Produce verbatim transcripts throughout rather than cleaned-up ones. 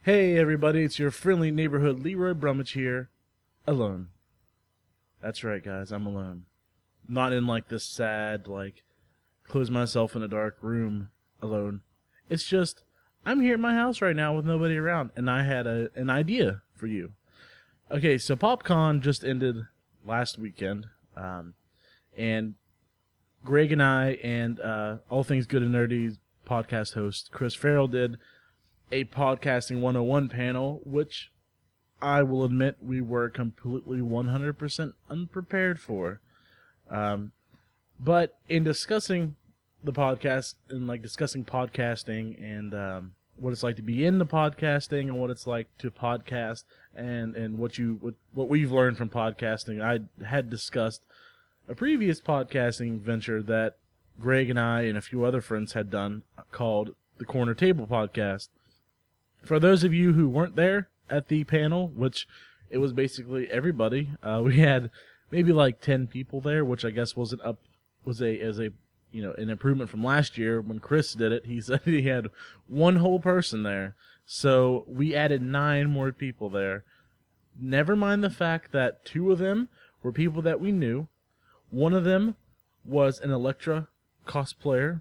Hey everybody, it's your friendly neighborhood Leroy Brummage here, alone. That's right guys, I'm alone. Not in like this sad, like, close myself in a dark room alone. It's just, I'm here at my house right now with nobody around, and I had a, an idea for you. Okay, so PopCon just ended last weekend, um, and Greg and I and uh, All Things Good and Nerdy podcast host Chris Farrell did a Podcasting one oh one panel, which I will admit we were completely one hundred percent unprepared for. Um, but in discussing the podcast and like discussing podcasting and um, what it's like to be in the podcasting and what it's like to podcast and, and what you what, what we've learned from podcasting, I had discussed a previous podcasting venture that Greg and I and a few other friends had done called the Corner Table Podcast. For those of you who weren't there at the panel, which it was basically everybody, uh, we had maybe like ten people there, which I guess wasn't up was a as a you know an improvement from last year when Chris did it. He said he had one whole person there, so we added nine more people there. Never mind the fact that two of them were people that we knew. One of them was an Elektra cosplayer,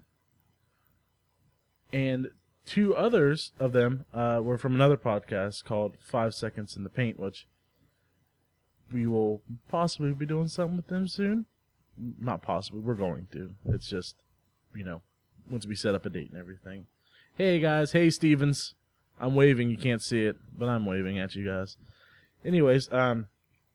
and two others of them uh, were from another podcast called Five Seconds in the Paint, which we will possibly be doing something with them soon. Not possibly, we're going to. It's just, you know, once we set up a date and everything. Hey guys, hey Stevens. I'm waving, you can't see it, but I'm waving at you guys. Anyways, um,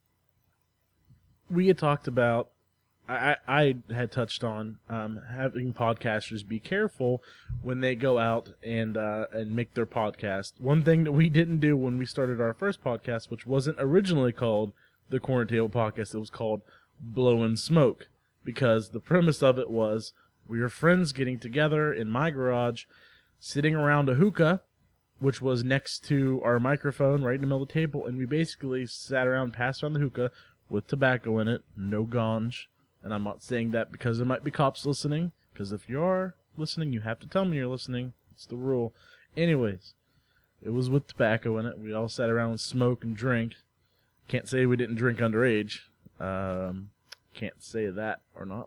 we had talked about I, I had touched on um, having podcasters be careful when they go out and uh, and make their podcast. One thing that we didn't do when we started our first podcast, which wasn't originally called the Corner Table Podcast, it was called Blowin' Smoke, because the premise of it was we were friends getting together in my garage, sitting around a hookah, which was next to our microphone right in the middle of the table, and we basically sat around, passed around the hookah with tobacco in it, no ganj. And I'm not saying that because there might be cops listening, because if you are listening, you have to tell me you're listening. It's the rule. Anyways, it was with tobacco in it. We all sat around and smoke and drink. Can't say we didn't drink underage. Um, can't say that or not.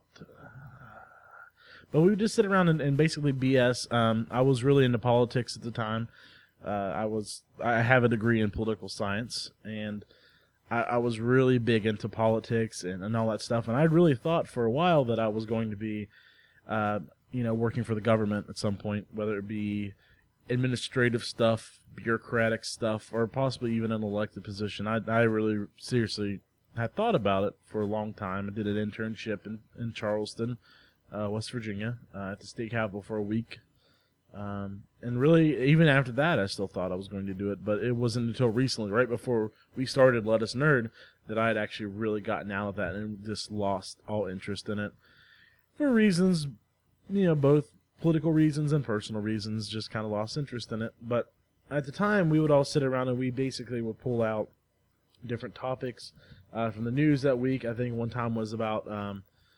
But we would just sit around and, and basically B S. Um, I was really into politics at the time. Uh, I was I have a degree in political science, and I, I was really big into politics and, and all that stuff, and I really thought for a while that I was going to be, uh, you know, working for the government at some point, whether it be administrative stuff, bureaucratic stuff, or possibly even an elected position. I, I really seriously had thought about it for a long time. I did an internship in, in Charleston, uh, West Virginia, uh, at the state capitol for a week. Um, and really, even after that, I still thought I was going to do it, but it wasn't until recently, right before we started Let Us Nerd, that I had actually really gotten out of that and just lost all interest in it. For reasons, you know, both political reasons and personal reasons, just kind of lost interest in it. But at the time, we would all sit around and we basically would pull out different topics uh, from the news that week. I think one time was about Um,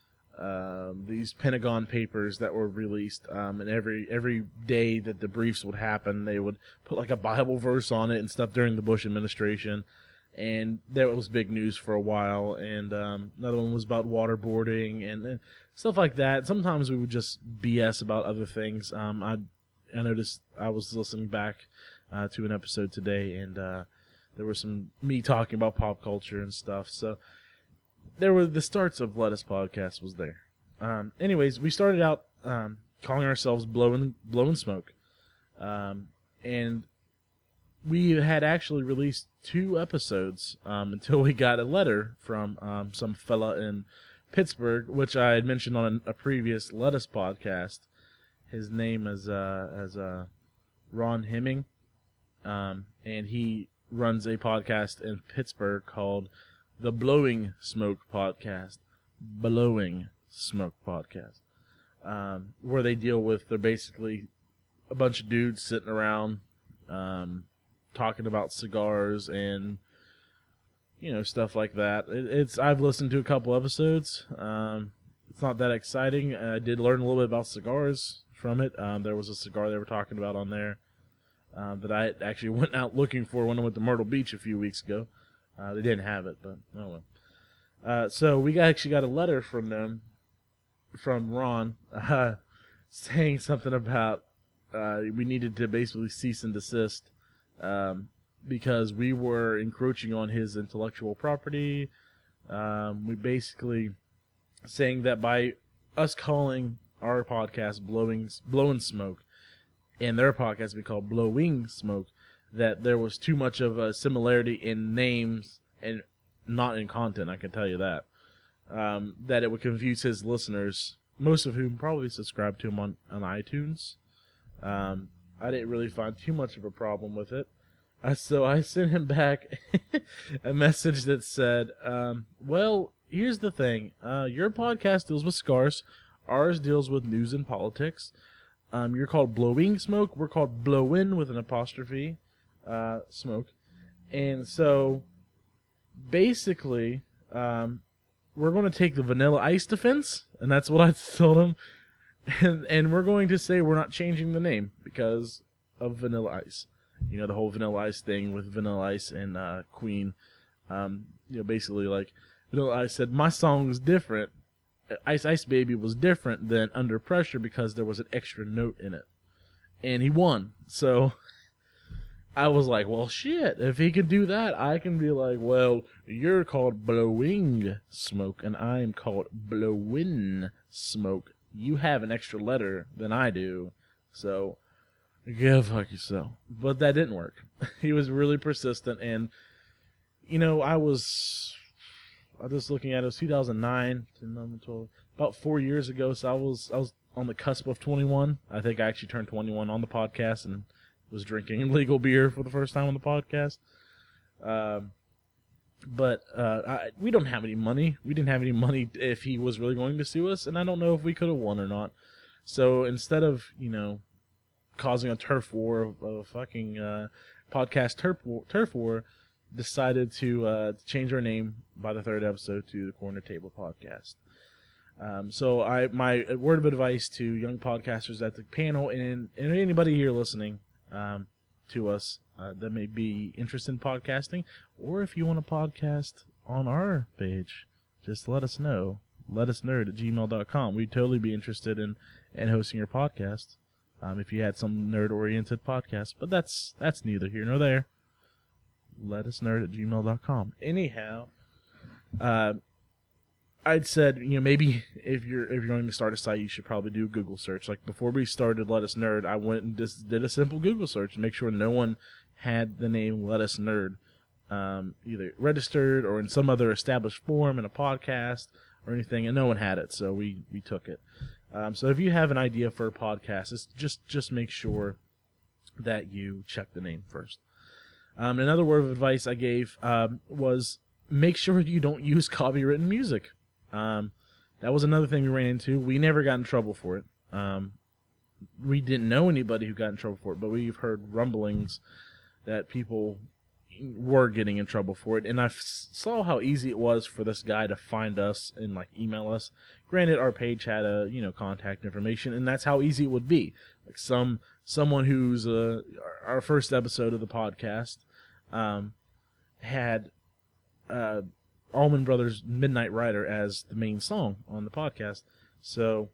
Uh, these Pentagon papers that were released, um, and every every day that the briefs would happen, they would put like a Bible verse on it and stuff during the Bush administration, and that was big news for a while. And um, another one was about waterboarding and, and stuff like that. Sometimes we would just B S about other things. Um, I I noticed I was listening back uh, to an episode today, and uh, there was some me talking about pop culture and stuff. So there were the starts of Let Us Podcast was there. Um, anyways, we started out um, calling ourselves Blowin' Blowin' Smoke, um, and we had actually released two episodes um, until we got a letter from um, some fella in Pittsburgh, which I had mentioned on a, a previous Let Us podcast. His name is uh, as uh, Ron Hemming, um, and he runs a podcast in Pittsburgh called The Blowing Smoke Podcast. Blowing Smoke Podcast. Um, where they deal with, they're basically a bunch of dudes sitting around um, talking about cigars and, you know, stuff like that. It, it's I've listened to a couple episodes. Um, it's not that exciting. I did learn a little bit about cigars from it. Um, there was a cigar they were talking about on there. uh, that I actually went out looking for when I went to Myrtle Beach a few weeks ago. Uh, they didn't have it, but oh well. Uh, so we actually got a letter from them, from Ron, uh, saying something about uh, we needed to basically cease and desist um, because we were encroaching on his intellectual property. Um, we basically saying that by us calling our podcast blowing blowing smoke and their podcast we call blowing smoke, that there was too much of a similarity in names and not in content, I can tell you that. Um, that it would confuse his listeners, most of whom probably subscribe to him on, on iTunes. Um, I didn't really find too much of a problem with it. Uh, so I sent him back a message that said, um, well, here's the thing. Uh, your podcast deals with scars. Ours deals with news and politics. Um, you're called Blowing Smoke. We're called Blowin with an apostrophe, uh, smoke. And so, basically, um, we're going to take the Vanilla Ice defense, and that's what I told him. And, and we're going to say we're not changing the name because of Vanilla Ice. You know, the whole Vanilla Ice thing with Vanilla Ice and uh, Queen. Um, you know, basically, like, Vanilla Ice said, my song was different. Ice Ice Baby was different than Under Pressure because there was an extra note in it. And he won. So I was like, well, shit. If he can do that, I can be like, well, you're called Blowing Smoke, and I'm called Blowin Smoke. You have an extra letter than I do. So, yeah, fuck yourself. But that didn't work. He was really persistent, and, you know, I was... I was just looking at it, it was two thousand nine, ten, eleven, twelve, about four years ago, so I was I was on the cusp of twenty-one. I think I actually turned twenty-one on the podcast and was drinking legal beer for the first time on the podcast. Um, but uh, I, we don't have any money. We didn't have any money if he was really going to sue us, and I don't know if we could have won or not. So instead of, you know, causing a turf war, of a fucking uh, podcast turf war, turf war, decided to uh, change our name by the third episode to the Corner Table Podcast. Um, so I, my word of advice to young podcasters at the panel and, and anybody here listening um, to us uh, that may be interested in podcasting, or if you want to podcast on our page, just let us know. Let us nerd at gmail dot com. We'd totally be interested in, in hosting your podcast um, if you had some nerd-oriented podcast. But that's that's neither here nor there. Let us nerd at gmail dot com. Anyhow, uh, I'd said, you know, maybe if you're if you're going to start a site, you should probably do a Google search. Like before we started Let Us Nerd, I went and just did a simple Google search to make sure no one had the name Let Us Nerd um, either registered or in some other established form in a podcast or anything, and no one had it, so we, we took it. Um, so if you have an idea for a podcast, it's just just make sure that you check the name first. Um, another word of advice I gave um, was make sure you don't use copywritten music. Um, that was another thing we ran into. We never got in trouble for it. Um, we didn't know anybody who got in trouble for it, but we've heard rumblings that people were getting in trouble for it. And I f- saw how easy it was for this guy to find us and like email us. Granted, our page had a you know contact information, and that's how easy it would be. Like some someone who's uh, our first episode of the podcast. Um, had uh, Allman Brothers' Midnight Rider as the main song on the podcast. So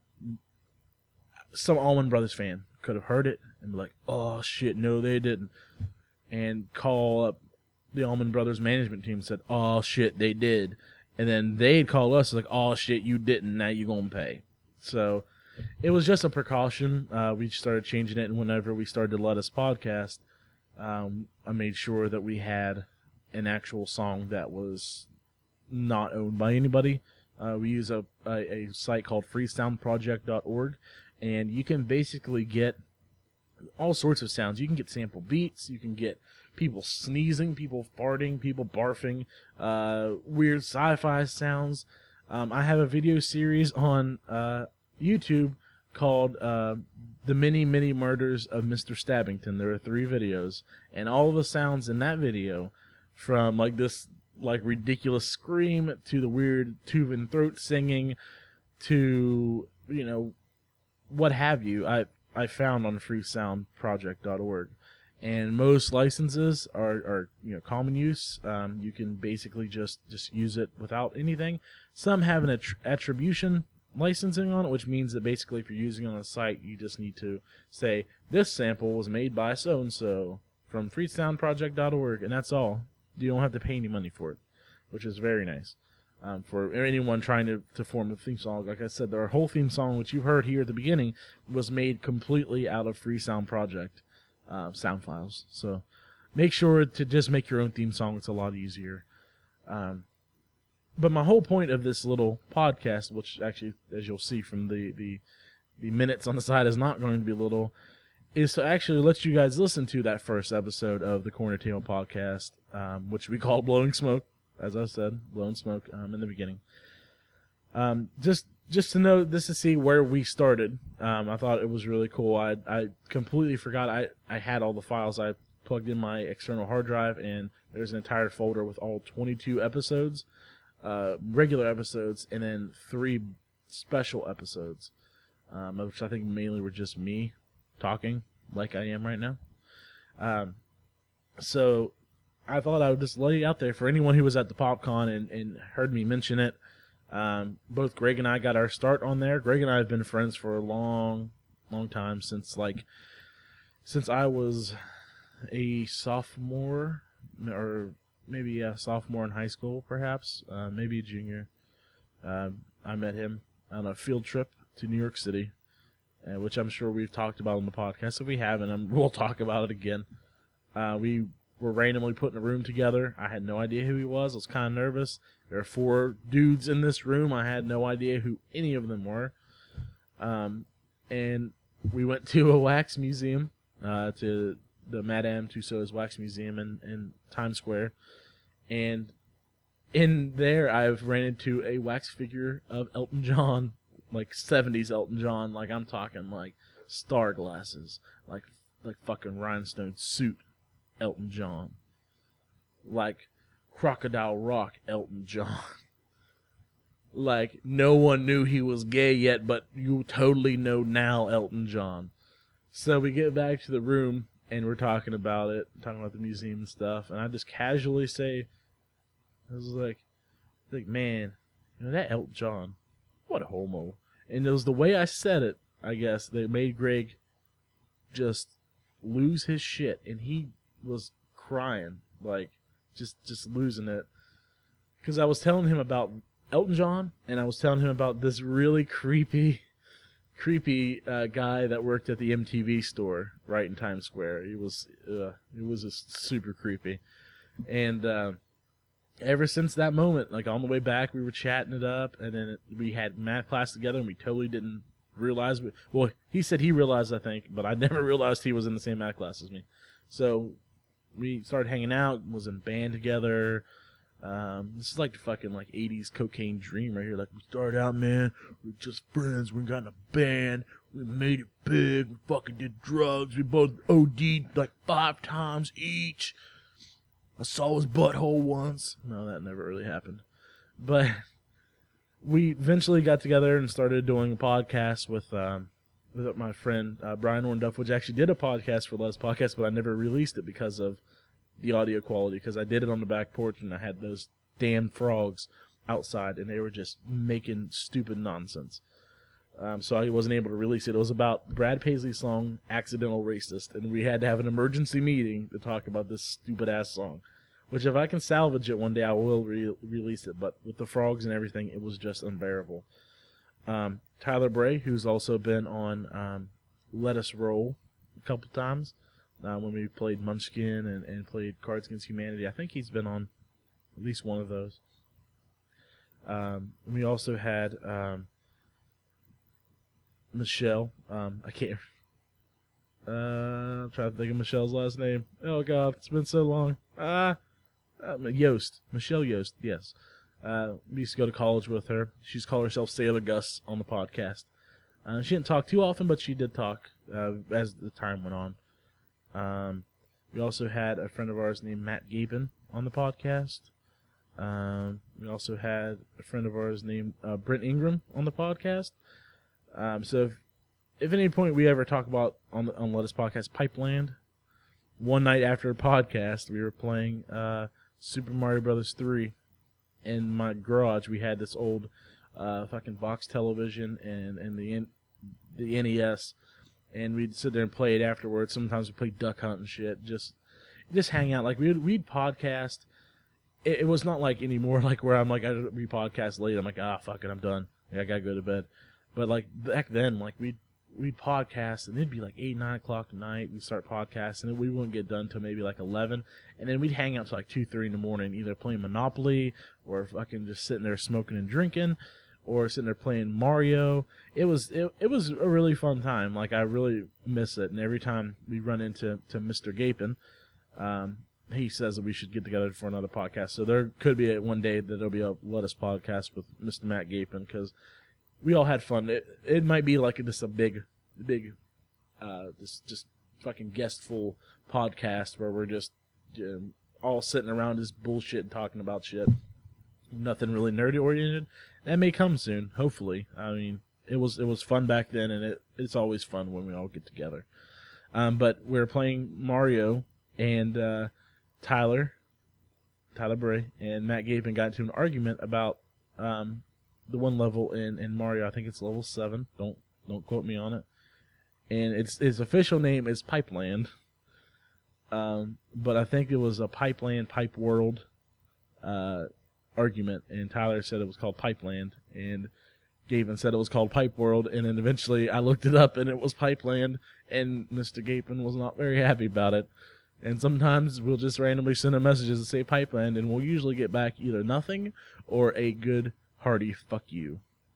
some Allman Brothers fan could have heard it and be like, oh shit, no they didn't. And call up the Allman Brothers management team and said, oh shit, they did. And then they'd call us like, oh shit, you didn't, now you gonna pay. So it was just a precaution. Uh, we started changing it, and whenever we started to Let Us podcast, Um, I made sure that we had an actual song that was not owned by anybody. Uh, we use a, a, a site called free sound project dot org, and you can basically get all sorts of sounds. You can get sample beats, you can get people sneezing, people farting, people barfing, uh, weird sci-fi sounds. Um, I have a video series on uh, YouTube called uh, The Many, Many Murders of Mister Stabbington. There are three videos, and all of the sounds in that video, from like this like ridiculous scream to the weird tube and throat singing to, you know, what have you, I, I found on free sound project dot org. and most licenses are, are you know common use. Um, you can basically just just use it without anything. Some have an attr- attribution licensing on it, which means that basically if you're using it on a site, you just need to say this sample was made by so and so from freesound project dot org, and that's all. You don't have to pay any money for it, which is very nice. Um, for anyone trying to, to form a theme song, like I said, our whole theme song, which you heard here at the beginning, was made completely out of Freesound Project uh, sound files. So make sure to just make your own theme song. It's a lot easier. Um, but my whole point of this little podcast, which actually, as you'll see from the, the, the minutes on the side, is not going to be little, is to actually let you guys listen to that first episode of the Corner Table podcast, um, which we call Blowing Smoke, as I said, Blowing Smoke um, in the beginning. Um, just just to know, just to see where we started. Um, I thought it was really cool. I I completely forgot I, I had all the files. I plugged in my external hard drive, and there's an entire folder with all twenty-two episodes, uh, regular episodes, and then three special episodes, um, which I think mainly were just me talking like I am right now. Um, so I thought I would just lay it out there for anyone who was at the PopCon and, and heard me mention it. Um, both Greg and I got our start on there. Greg and I have been friends for a long, long time, since like since I was a sophomore, or maybe a sophomore in high school, perhaps, uh, maybe a junior. Uh, I met him on a field trip to New York City, uh, which I'm sure we've talked about on the podcast. If we haven't, um, we'll talk about it again. Uh, we were randomly put in a room together. I had no idea who he was. I was kind of nervous. There are four dudes in this room. I had no idea who any of them were. Um, and we went to a wax museum, uh, to the Madame Tussauds Wax Museum in, in Times Square. And in there, I've ran into a wax figure of Elton John, like seventies Elton John. Like, I'm talking like star glasses, like like fucking rhinestone suit Elton John, like Crocodile Rock Elton John. Like, no one knew he was gay yet, but you totally know now Elton John. So we get back to the room, and we're talking about it, talking about the museum and stuff, and I just casually say, I was like, like, man, you know, that Elton John, what a homo. And it was the way I said it, I guess, that made Greg just lose his shit, and he was crying, like, just just losing it, because I was telling him about Elton John, and I was telling him about this really creepy, creepy uh, guy that worked at the M T V store right in Times Square. He was, uh, it was just super creepy, and uh, ever since that moment, like on the way back, we were chatting it up, and then it, we had math class together, and we totally didn't realize. We, well, he said he realized, I think, but I never realized he was in the same math class as me. So we started hanging out, was in band together. Um, this is like the fucking like eighties cocaine dream right here. Like, we started out, man, we were just friends. We got in a band. We made it big. We fucking did drugs. We both O D'd like five times each. I saw his butthole once. No, that never really happened. But we eventually got together and started doing a podcast with um, with my friend uh, Brian Ornduff, which actually did a podcast for Les Podcast, but I never released it because of the audio quality, because I did it on the back porch and I had those damn frogs outside and they were just making stupid nonsense. Um, so I wasn't able to release it. It was about Brad Paisley's song Accidental Racist, and we had to have an emergency meeting to talk about this stupid ass song, which if I can salvage it one day I will re- release it, but with the frogs and everything it was just unbearable. Um, Tyler Bray, who's also been on um, Let Us Roll a couple times, Uh, when we played Munchkin and, and played Cards Against Humanity. I think he's been on at least one of those. Um, we also had um, Michelle. Um, I can't... Uh, I'm trying to think of Michelle's last name. Oh, God, it's been so long. Ah, uh, Yost. Michelle Yost, yes. Uh, we used to go to college with her. She's called herself Sailor Gus on the podcast. Uh, she didn't talk too often, but she did talk uh, as the time went on. Um, we also had a friend of ours named Matt Gapin on the podcast. Um, we also had a friend of ours named uh, Brent Ingram on the podcast. Um, so if, if at any point we ever talk about on the on Let Us Podcast Pipeland, one night after a podcast, we were playing uh, Super Mario Brothers three in my garage. We had this old uh, fucking box television and, and the N- the N E S, and we'd sit there and play it afterwards. Sometimes we played Duck Hunt and shit. Just just hang out. Like we'd we'd podcast. It, it was not like anymore like where I'm like I we podcast late. I'm like ah fuck it, I'm done. I gotta go to bed. But like back then, like we'd we'd podcast and it'd be like eight nine o'clock at night. We'd start podcasting and we wouldn't get done till maybe like eleven, and then we'd hang out till like two three in the morning, either playing Monopoly or fucking just sitting there smoking and drinking, or sitting there playing Mario. It was it, it was a really fun time. Like I really miss it. And every time we run into to Mister Gapin, um, he says that we should get together for another podcast. So there could be a, one day that there'll be a Let Us podcast with Mister Matt Gapin, because we all had fun. It it might be like just a big big uh just just fucking guestful podcast where we're just you know, all sitting around just bullshit and talking about shit. Nothing really nerdy oriented. That may come soon, hopefully. I mean, it was it was fun back then, and it it's always fun when we all get together. Um, but we we're playing Mario, and uh, Tyler, Tyler Bray, and Matt Gapin got into an argument about um, the one level in, in Mario. I think it's level seven. Don't don't quote me on it. And it's his official name is Pipeland. Um, but I think it was a Pipeland Pipe World uh, argument, and Tyler said it was called Pipeland, and Gapin said it was called Pipe World, and then eventually I looked it up and it was Pipeland, and Mister Gapin was not very happy about it. And sometimes we'll just randomly send him messages that say Pipeland, and we'll usually get back either nothing or a good hearty fuck you.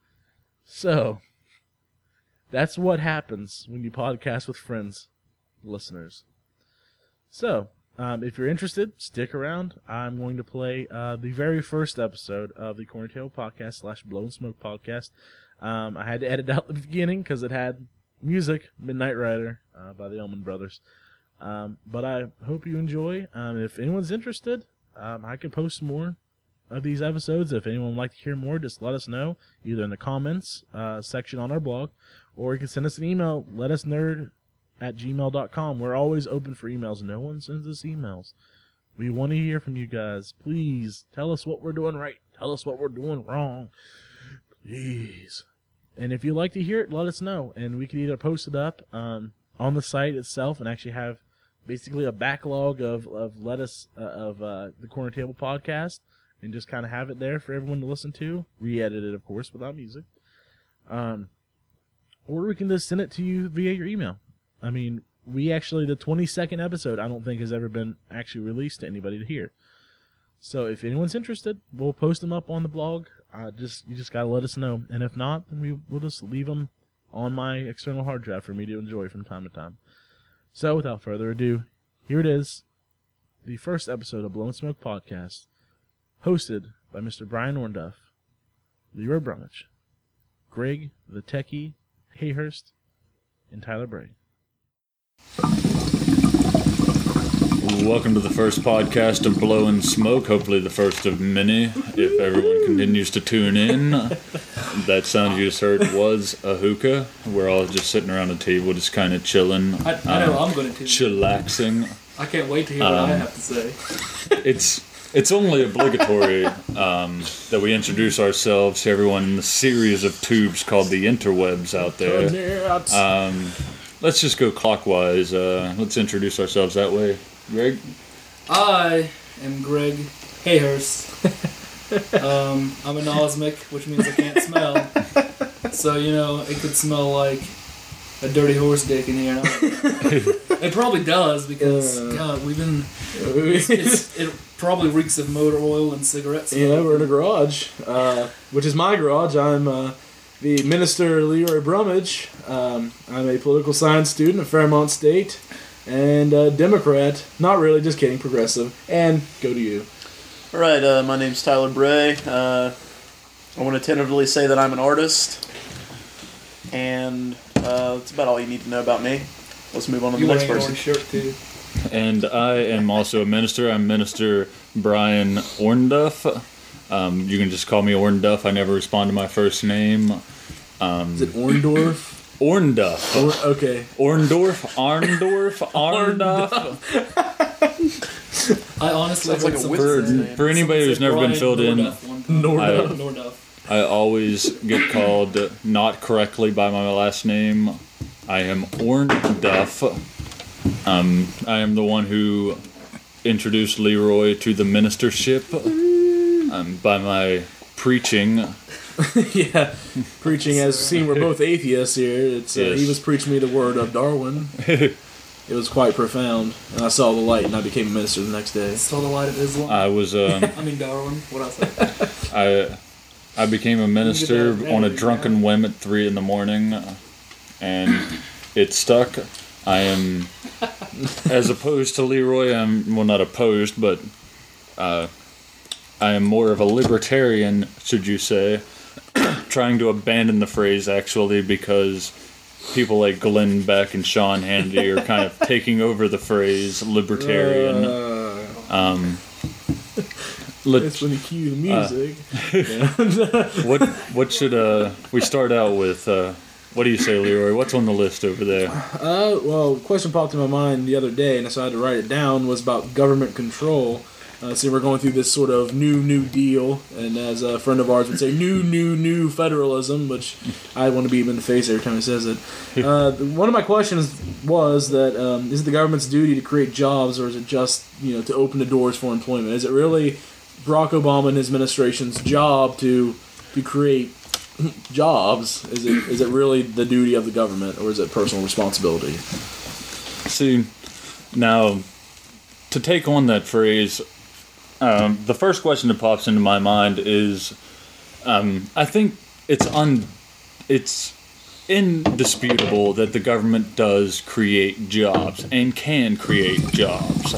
So that's what happens when you podcast with friends, listeners. So, um, if you're interested, stick around. I'm going to play uh, the very first episode of the Corner Table Podcast slash Blow and Smoke Podcast. Um, I had to edit out the beginning because it had music, Midnight Rider uh, by the Allman Brothers. Um, but I hope you enjoy. Um, if anyone's interested, um, I can post more of these episodes. If anyone would like to hear more, just let us know, either in the comments uh, section on our blog, or you can send us an email, letusnerd at gmail dot com. We're always open for emails. No one sends us emails. We want to hear from you guys. Please tell us what we're doing right. Tell us what we're doing wrong. Please. And if you'd like to hear it, let us know. And we can either post it up um, on the site itself and actually have basically a backlog of, of lettuce uh, of uh, the Corner Table Podcast, and just kind of have it there for everyone to listen to. Re-edited, of course, without music. Um, or we can just send it to you via your email. I mean, we actually, the twenty-second episode, I don't think has ever been actually released to anybody to hear. So if anyone's interested, we'll post them up on the blog. Uh, just You just got to let us know. And if not, then we, we'll just leave them on my external hard drive for me to enjoy from time to time. So without further ado, here it is. The first episode of Blow and Smoke Podcast, hosted by Mister Brian Ornduff, Leroy Brumage, Greg the Techie Hayhurst, and Tyler Bray. Welcome to the first podcast of Blow and Smoke, hopefully the first of many, if everyone continues to tune in. That sound you just heard was a hookah. We're all just sitting around a table, just kind of chilling. I, I know um, I'm going to tune chillaxing. I can't wait to hear what um, I have to say. It's it's only obligatory um, that we introduce ourselves to everyone in the series of tubes called the interwebs out there. Um, let's just go clockwise. Uh, let's introduce ourselves that way. Greg? I am Greg Hayhurst. um, I'm a nosmic, which means I can't smell. So, you know, it could smell like a dirty horse dick in here. It probably does, because, uh, God, we've been... It's, it's, it probably reeks of motor oil and cigarette smoke. Yeah, we're in a garage, uh, which is my garage. I'm uh, the Minister Leroy Brumage. Um, I'm a political science student at Fairmont State. And uh, Democrat. Not really, just kidding, progressive. And go to you. All right, uh, my name's Tyler Bray. Uh, I want to tentatively say that I'm an artist. And uh, that's about all you need to know about me. Let's move on to you the next wearing person. an orange shirt, too. And I am also a minister. I'm Minister Brian Ornduff. Um, you can just call me Ornduff. I never respond to my first name. Um, Is it Orndorff? Orndorff. Or, okay. Orndorff, Arndorff, Arndorff. I honestly Sounds heard like a some- wizard's For, for anybody who's never been filled in, Norduff. Norduff. I always get called not correctly by my last name. I am Orndorff. Um, I am the one who introduced Leroy to the ministership um, by my preaching. Yeah, preaching as seen, we're both atheists here. It's uh, Yes. he was preaching me the word of Darwin. It was quite profound, and I saw the light, and I became a minister the next day. Saw the light of Islam. I was um, I mean Darwin. What else? I- I I became a minister on a drunken whim at three in the morning, and it stuck. I am, as opposed to Leroy, I'm well not opposed, but uh, I am more of a libertarian, should you say, trying to abandon the phrase actually because people like Glenn Beck and Sean Hannity are kind of taking over the phrase libertarian. Uh, Um, let- that's when you cue the music. Yeah. what what should uh we start out with? Uh, what do you say, Leroy? What's on the list over there? Uh, well, a question popped in my mind the other day, and so I had to write it down, was about government control. Uh, so we're going through this sort of new, new deal, and as a friend of ours would say, new, new, new federalism, which I want to beat him in the face every time he says it. Uh, one of my questions was that, um, is it the government's duty to create jobs, or is it just, you know, to open the doors for employment? Is it really Barack Obama and his administration's job to to create jobs? Is it is it really the duty of the government, or is it personal responsibility? See, now to take on that phrase, um, the first question that pops into my mind is, um, I think it's un, it's indisputable that the government does create jobs and can create jobs.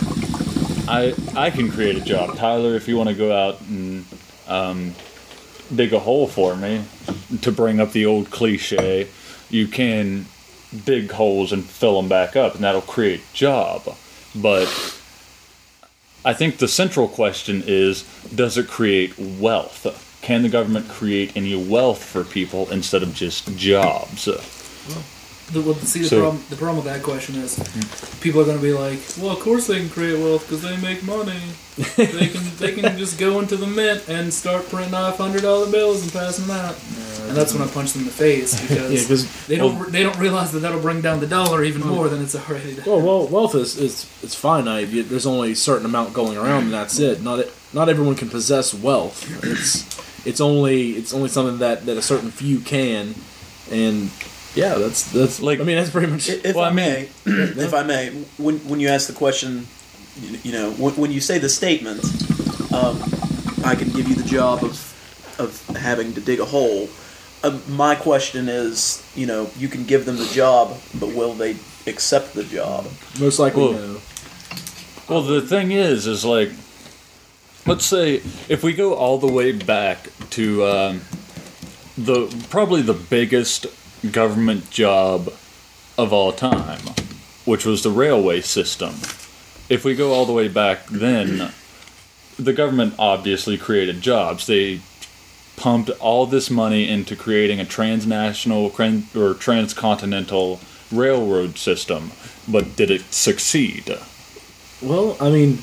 I I can create a job, Tyler. If you want to go out and um, dig a hole for me, to bring up the old cliche, you can dig holes and fill them back up, and that'll create job. But I think the central question is, does it create wealth? Can the government create any wealth for people instead of just jobs? The, well, see, the, So- problem, the problem with that question is people are going to be like, well, of course they can create wealth because they make money. They can they can just go into the mint and start printing off hundred dollar bills and passing them out. And that's when I punch them in the face because Yeah, because they don't they don't realize that that'll bring down the dollar even more than it's already done. well, well, wealth is is it's finite. You- There's only a certain amount going around, and that's it. Not it, not everyone can possess wealth. It's it's only it's only something that, that a certain few can, and yeah, that's that's Like- I mean, that's pretty much. If Well, I I mean- may, if I may, when when you ask the question, you- you know, when, when you say the statement, um, I can give you the job of of having to dig a hole. Um, my question is, you know, you can give them the job, but will they accept the job? Most likely, Well, no. Well, the thing is, is like, let's say if we go all the way back to um, the probably the biggest government job of all time, which was the railway system. If we go all the way back then, the government obviously created jobs. They pumped all this money into creating a transnational cran- or transcontinental railroad system, but did it succeed? Well, I mean,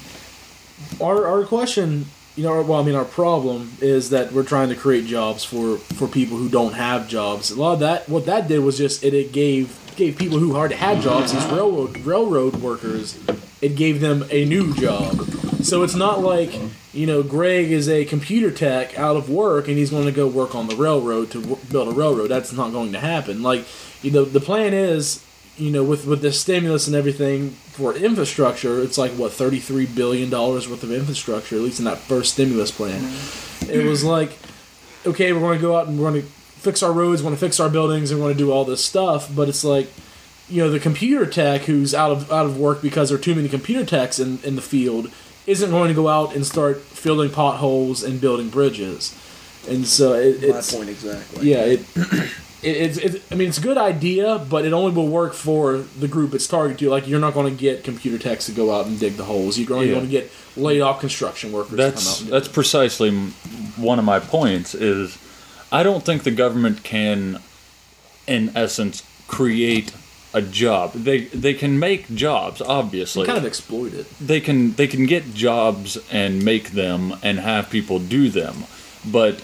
our our question, you know, well, I mean, our problem is that we're trying to create jobs for, for people who don't have jobs. A lot of that, what that did was just it, it gave gave people who already had jobs, these railroad railroad workers, it gave them a new job. So it's not like, you know, Greg is a computer tech out of work and he's going to go work on the railroad to w- build a railroad. That's not going to happen. Like, you know, the plan is, you know, with with this stimulus and everything for infrastructure, it's like what thirty-three billion dollars worth of infrastructure, at least in that first stimulus plan. It was like, okay, we're going to go out and we're going to fix our roads, we want to fix our buildings, and we want to do all this stuff. But it's like, you know, the computer tech who's out of out of work because there are too many computer techs in in the field isn't going to go out and start filling potholes and building bridges. And so it, My it's point exactly. yeah, it, it, it's it, I mean, it's a good idea, but it only will work for the group it's targeted to. Like, you're not going to get computer techs to go out and dig the holes. You're only Yeah. going to get laid off construction workers to come out That's and do that's it. precisely m- one of my points. Is I don't think the government can, in essence, create a job. They they can make jobs, obviously. kind of exploit it. They can they can get jobs and make them and have people do them, but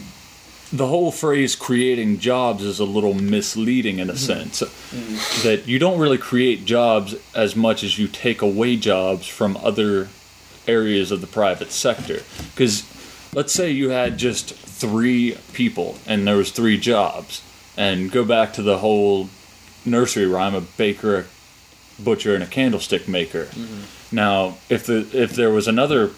the whole phrase creating jobs is a little misleading in a sense. Mm. That you don't really create jobs as much as you take away jobs from other areas of the private sector. Because let's say you had just three people and there was three jobs, and go back to the whole nursery rhyme, a baker, a butcher, and a candlestick maker. Mm-hmm. Now, if the if there was another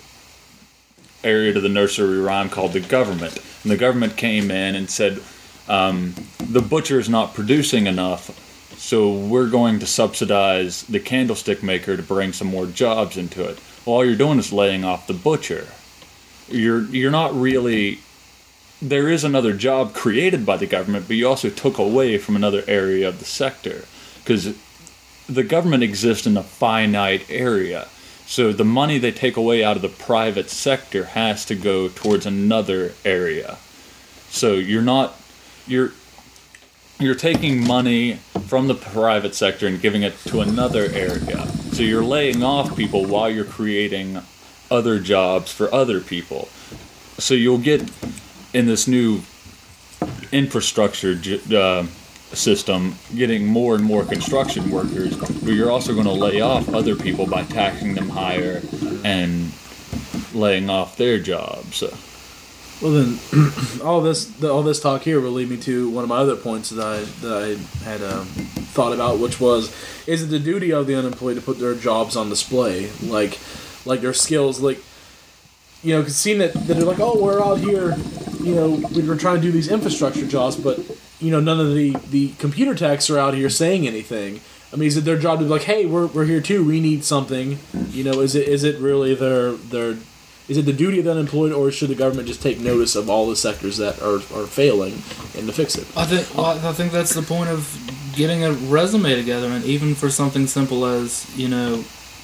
area to the nursery rhyme called the government, and the government came in and said, um, the butcher is not producing enough, so we're going to subsidize the candlestick maker to bring some more jobs into it. Well, all you're doing is laying off the butcher. You're you're not really... There is another job created by the government, but you also took away from another area of the sector. Because the government exists in a finite area. So the money they take away out of the private sector has to go towards another area. So you're not... You're... You're taking money from the private sector and giving it to another area. So you're laying off people while you're creating other jobs for other people. So you'll get, in this new infrastructure uh, system, getting more and more construction workers, but you're also going to lay off other people by taxing them higher and laying off their jobs. Well, then, all this all this talk here will lead me to one of my other points that I that I had um, thought about, which was, is it the duty of the unemployed to put their jobs on display, like like their skills, like, you know, because seeing that, that they're like, oh, we're out here, you know, we're trying to do these infrastructure jobs, but, you know, none of the, the computer techs are out here saying anything. I mean, is it their job to be like, hey, we're we're here too, we need something, you know, is it is it really their their Is it the duty of the unemployed, or should the government just take notice of all the sectors that are, are failing and to fix it? I think well, I think that's the point of getting a resume together, and even for something simple as, you know,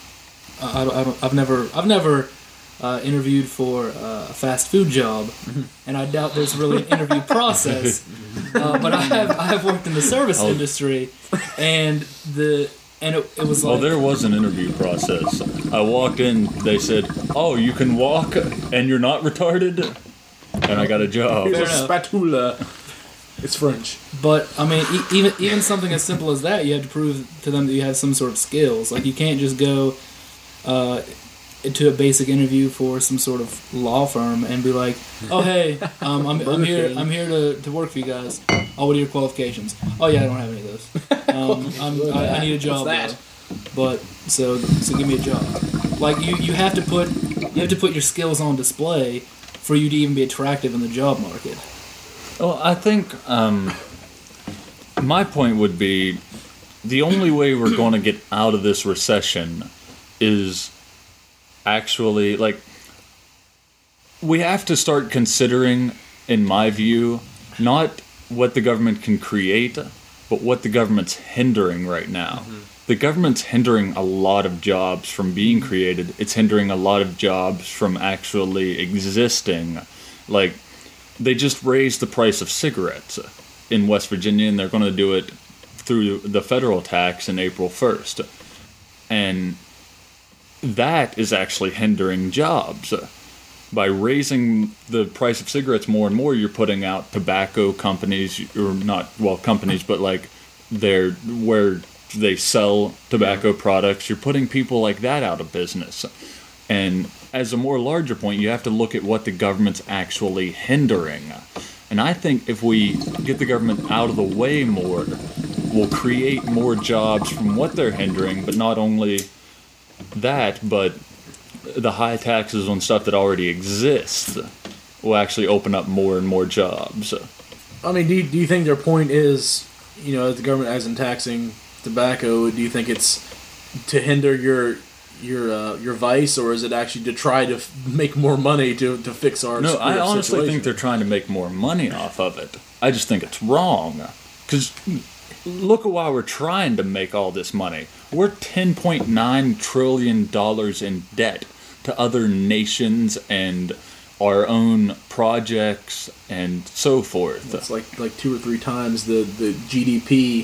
I, I don't, I've never I've never uh, interviewed for a fast food job, and I doubt there's really an interview process. Uh, but I have I have worked in the service oh. industry, and the. And it, it was like... Well, there was an interview process. I walked in, they said, oh, you can walk and you're not retarded? And I got a job. Here's a spatula. It's French. But, I mean, e- even even something as simple as that, you have to prove to them that you have some sort of skills. Like, you can't just go uh, to a basic interview for some sort of law firm and be like, oh, hey, um, I'm, I'm here I'm here to, to work for you guys. Oh, what are your qualifications? Oh, yeah, I don't have any of those. Um, I'm, I, I need a job, though. But so so give me a job. Like you, you have to put you have to put your skills on display for you to even be attractive in the job market. Well, I think um, my point would be the only way we're going to get out of this recession is actually like we have to start considering, in my view, not what the government can create, but what the government's hindering right now. Mm-hmm. The government's hindering a lot of jobs from being created. It's hindering a lot of jobs from actually existing. Like, they just raised the price of cigarettes in West Virginia, and they're going to do it through the federal tax in April first. And that is actually hindering jobs. By raising the price of cigarettes more and more, you're putting out tobacco companies, or not, well, companies, but like they're where they sell tobacco products. You're putting people like that out of business. And as a more larger point, you have to look at what the government's actually hindering. And I think if we get the government out of the way more, we'll create more jobs from what they're hindering, but not only that, but the high taxes on stuff that already exists will actually open up more and more jobs. I mean, do you, do you think their point is, you know, that the government isn't taxing tobacco, do you think it's to hinder your your uh, your vice, or is it actually to try to f- make more money to, to fix our No, I honestly situation? think they're trying to make more money off of it. I just think it's wrong. Because look at why we're trying to make all this money. We're ten point nine trillion dollars in debt to other nations and our own projects and so forth. It's like like two or three times the, the G D P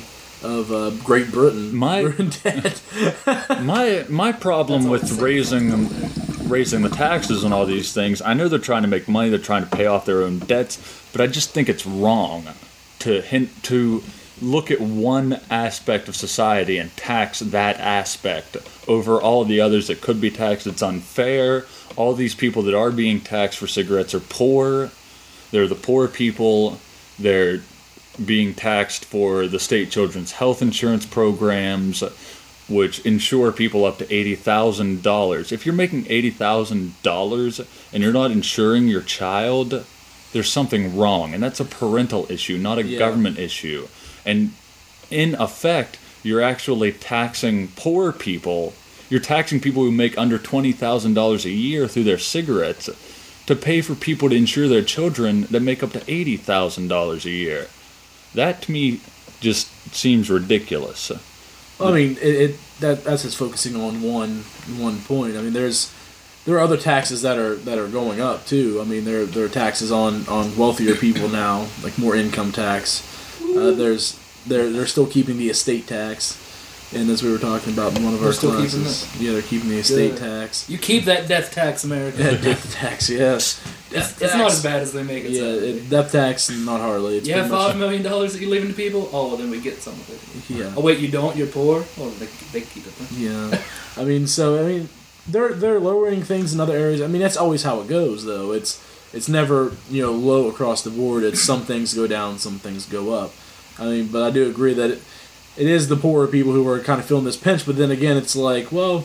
of uh, Great Britain. My- We're in debt. My my problem That's with all raising raising the taxes and all these things, I know they're trying to make money, they're trying to pay off their own debts, but I just think it's wrong to hint to look at one aspect of society and tax that aspect over all the others that could be taxed. It's unfair. All these people that are being taxed for cigarettes are poor. They're the poor people. They're being taxed for the state children's health insurance programs, which insure people up to eighty thousand dollars. If you're making eighty thousand dollars and you're not insuring your child, there's something wrong. And that's a parental issue, not a Yeah. government issue. And in effect, you're actually taxing poor people. You're taxing people who make under twenty thousand dollars a year through their cigarettes to pay for people to insure their children that make up to eighty thousand dollars a year. That to me just seems ridiculous. I mean, it, it that that's just focusing on one one point. I mean, there's there are other taxes that are that are going up too. I mean, there there are taxes on, on wealthier people now, like more income tax. Uh, there's they're they're still keeping the estate tax, and as we were talking about in one of They're our still keeping classes, yeah, they're keeping the estate Good. tax. You keep that death tax, America. Yeah, death tax, yes. It's, Death it's not tax. as bad as they make it Yeah, sound. it, death tax, not hardly. It's You have pretty much- five million dollars that you're leaving to people. Oh, well, then we get some of it. Yeah. Oh wait, you don't. You're poor. Well, they they keep it. Then. Yeah, I mean, so I mean, they're they're lowering things in other areas. I mean, that's always how it goes, though. It's it's never you know low across the board. It's some things go down, some things go up. I mean, but I do agree that it, it is the poorer people who are kind of feeling this pinch. But then again, it's like, well,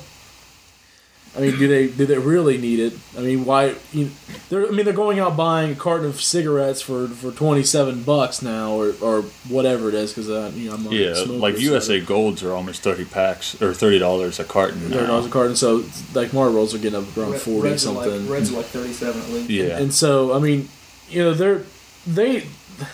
I mean, do they do they really need it? I mean, why? You, they're I mean, they're going out buying a carton of cigarettes for, for twenty seven bucks now, or, or whatever it is, because uh, you know I'm not a Yeah, smoker, like U S A so Golds are almost thirty packs or thirty dollars a carton thirty dollars now. a carton. So like Marlboros are getting up around Red- forty Reds are something. Like, Reds are like thirty-seven at least. Yeah, And so I mean, you know, they're they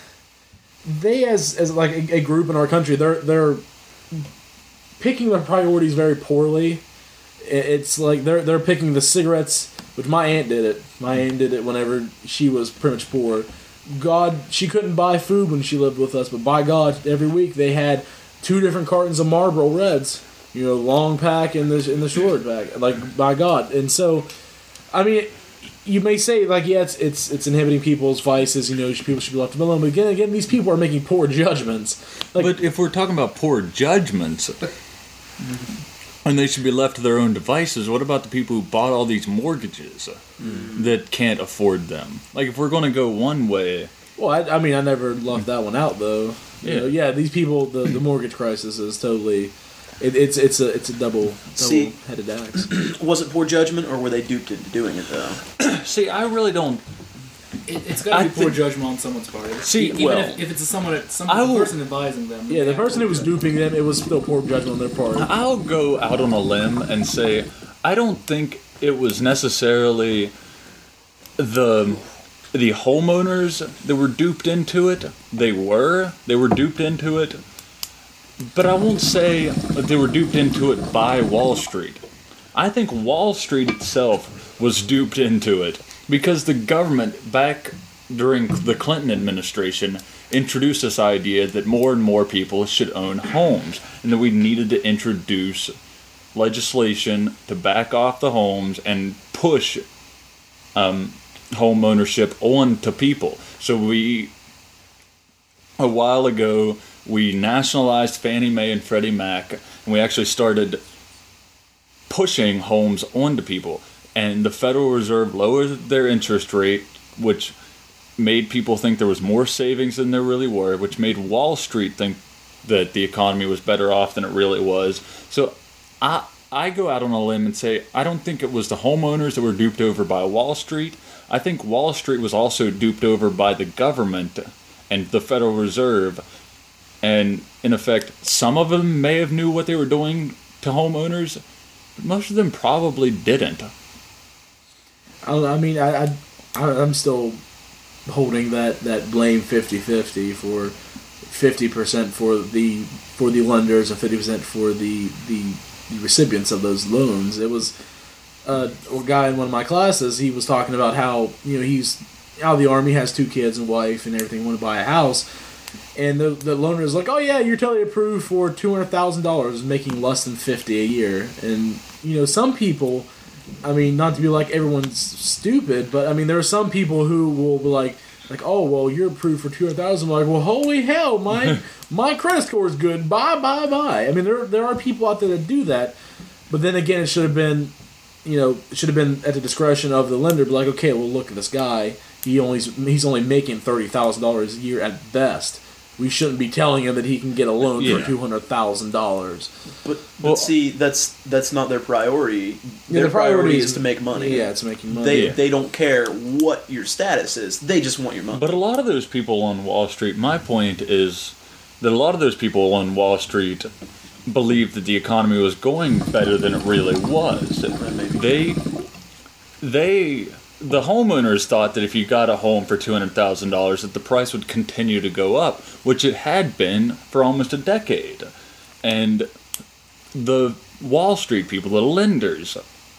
they as as like a, a group in our country, they're they're picking their priorities very poorly. It- It's like they're they're picking the cigarettes, which my aunt did it. My aunt did it whenever she was pretty much poor. God, she couldn't buy food when she lived with us, but by God, every week they had two different cartons of Marlboro Reds. You know, long pack and the in the short pack. Like by God, and so, I mean. You may say like yeah it's, it's it's inhibiting people's vices, you know, people should be left alone, but again again these people are making poor judgments. Like but if we're talking about poor judgments, and they should be left to their own devices, what about the people who bought all these mortgages that can't afford them? Like if we're going to go one way, well I, I mean I never left that one out though. You Yeah. know, yeah, these people the, the mortgage crisis is totally it, it's it's a it's a double double See- headed axe. Was it poor judgment, or were they duped into doing it though? see, I really don't. It, it's got I to be poor think- judgment on someone's part. See, even well- if, if it's a someone, some I will- person advising them. Yeah, the they person who have was poor judgment. duping them, it was still poor judgment on their part. I'll go out on a limb and say I don't think it was necessarily the the homeowners that were duped into it. They were. They were duped into it. But I won't say that they were duped into it by Wall Street. I think Wall Street itself was duped into it because the government back during the Clinton administration introduced this idea that more and more people should own homes and that we needed to introduce legislation to back off the homes and push um, home ownership on to people. So we, a while ago, we nationalized Fannie Mae and Freddie Mac, and we actually started pushing homes onto people. And the Federal Reserve lowered their interest rate, which made people think there was more savings than there really were, which made Wall Street think that the economy was better off than it really was. So I I go out on a limb and say I don't think it was the homeowners that were duped over by Wall Street. I think Wall Street was also duped over by the government and the Federal Reserve. And in effect, some of them may have knew what they were doing to homeowners, but most of them probably didn't. I, I mean, I, I, I'm still holding that, that blame fifty-fifty for fifty percent for the for the lenders and fifty percent for the, the the recipients of those loans. It was uh, a guy in one of my classes. He was talking about how you know he's out of the army, has two kids and wife and everything, wanted to buy a house, and the the loaner is like, "Oh yeah, you're totally approved for two hundred thousand dollars, making less than fifty a year." And you know, some people, I mean, not to be like everyone's stupid, but I mean, there are some people who will be like, like, "Oh well, you're approved for two hundred thousand." Like, well, holy hell, my my credit score is good. Bye, bye, bye. I mean, there there are people out there that do that, but then again, it should have been, you know, it should have been at the discretion of the lender. Be like, okay, well, look at this guy. He only he's only making thirty thousand dollars a year at best. We shouldn't be telling him that he can get a loan Yeah. for two hundred thousand dollars. But, but Well- see, that's that's not their priority. Yeah, Their the priority priority is- is to make money. Yeah, it's making money. They Yeah. they don't care what your status is. They just want your money. But a lot of those people on Wall Street, my point is that a lot of those people on Wall Street believed that the economy was going better than it really was. maybe. They, they, the homeowners thought that if you got a home for two hundred thousand dollars, that the price would continue to go up, which it had been for almost a decade. And the Wall Street people, the lenders,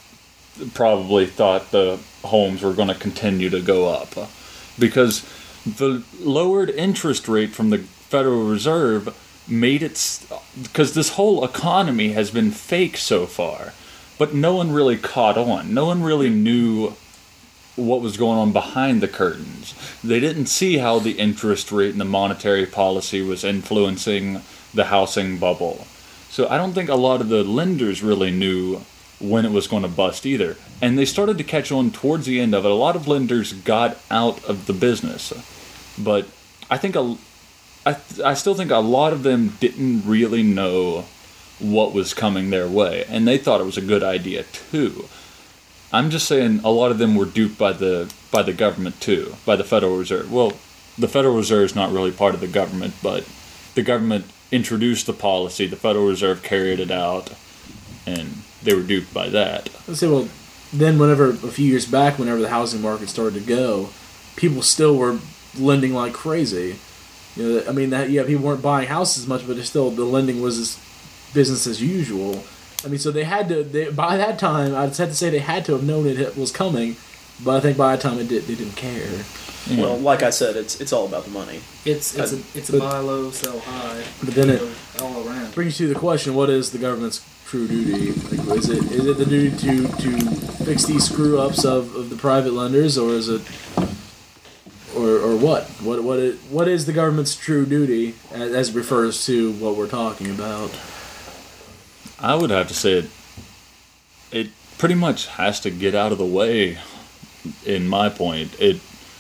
probably thought the homes were going to continue to go up because the lowered interest rate from the Federal Reserve made it, because this whole economy has been fake so far, but no one really caught on. No one really knew what was going on behind the curtains. They didn't see how the interest rate and the monetary policy was influencing the housing bubble. So I don't think a lot of the lenders really knew when it was going to bust either. And they started to catch on towards the end of it. A lot of lenders got out of the business. But I think a, I, I still think a lot of them didn't really know what was coming their way. And they thought it was a good idea too. I'm just saying a lot of them were duped by the by the government too, by the Federal Reserve. Well, the Federal Reserve is not really part of the government, but the government introduced the policy, the Federal Reserve carried it out, and they were duped by that. Let's say, well, then whenever, a few years back, whenever the housing market started to go, people still were lending like crazy. You know, I mean, that yeah, people weren't buying houses as much, but it's still, the lending was just business as usual. I mean, so they had to, they, by that time, I'd have to say they had to have known it was coming, but I think by that time it did, they didn't care. Yeah. Well, like I said, it's it's all about the money. It's it's a it's a But- buy low, sell high. But then it all around. brings you to the question: what is the government's true duty? Like, is it is it the duty to to fix these screw ups of, of the private lenders, or is it, or or what? What what is, what is the government's true duty as, as it refers to what we're talking about? I would have to say it, it pretty much has to get out of the way, in my point. It,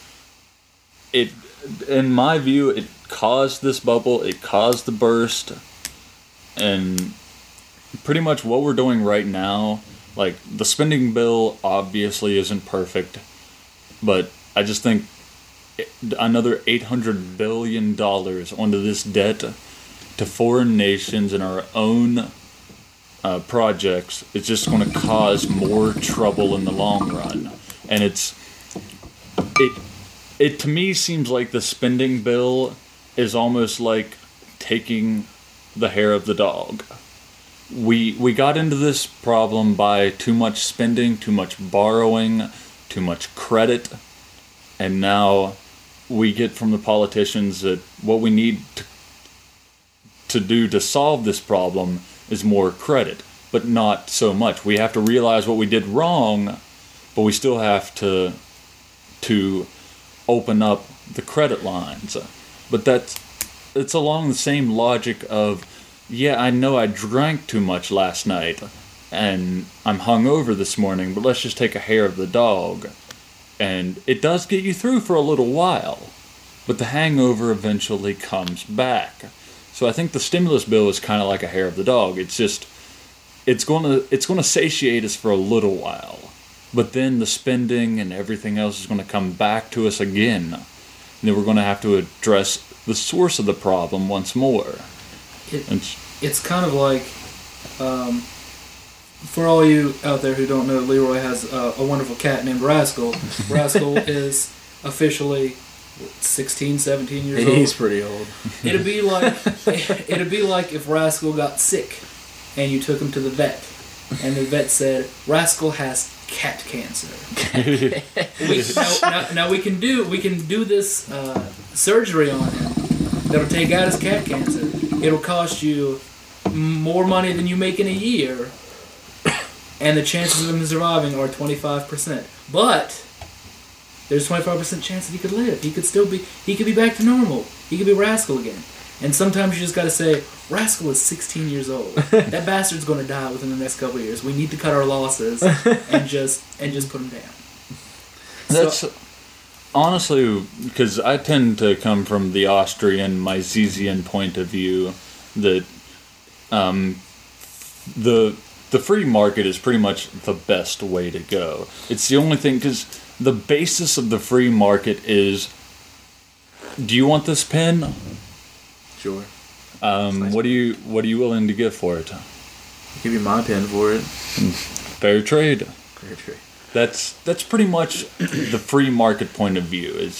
it, in my view, it caused this bubble, it caused the burst, and pretty much what we're doing right now, like, the spending bill obviously isn't perfect, but I just think another eight hundred billion dollars onto this debt to foreign nations and our own Uh, projects, it's just going to cause more trouble in the long run. And it's it it to me seems like the spending bill is almost like taking the hair of the dog. We we got into this problem by too much spending, too much borrowing, too much credit, and now we get from the politicians that what we need to to do to solve this problem is more credit, but not so much. We have to realize what we did wrong, but we still have to to open up the credit lines. But that's it's along the same logic of, yeah, I know I drank too much last night and I'm hungover this morning, but let's just take a hair of the dog. And it does get you through for a little while, but the hangover eventually comes back. So I think the stimulus bill is kind of like a hair of the dog. It's just, it's going to it's going to satiate us for a little while, but then the spending and everything else is going to come back to us again, and then we're going to have to address the source of the problem once more. It, And it's kind of like, um, for all you out there who don't know, Leroy has a, a wonderful cat named Rascal. Rascal is officially sixteen, seventeen years old. He's pretty old. It'd be like it'd be like if Rascal got sick and you took him to the vet and the vet said Rascal has cat cancer. we, now, now, now we can do we can do this uh, surgery on him, that'll take out his cat cancer. It'll cost you more money than you make in a year, and the chances of him surviving are twenty-five percent. But there's a twenty-five percent chance that he could live. He could still be, he could be back to normal. He could be Rascal again. And sometimes you just gotta say, Rascal is sixteen years old. That bastard's gonna die within the next couple of years. We need to cut our losses and just and just put him down. That's So- honestly because I tend to come from the Austrian Misesian point of view that um, the the free market is pretty much the best way to go. It's the only thing because the basis of the free market is, do you want this pen? Sure. Um, Nice. what are you what are you willing to give for it? I'll give you my pen for it. Fair trade. Fair trade. That's that's pretty much the free market point of view is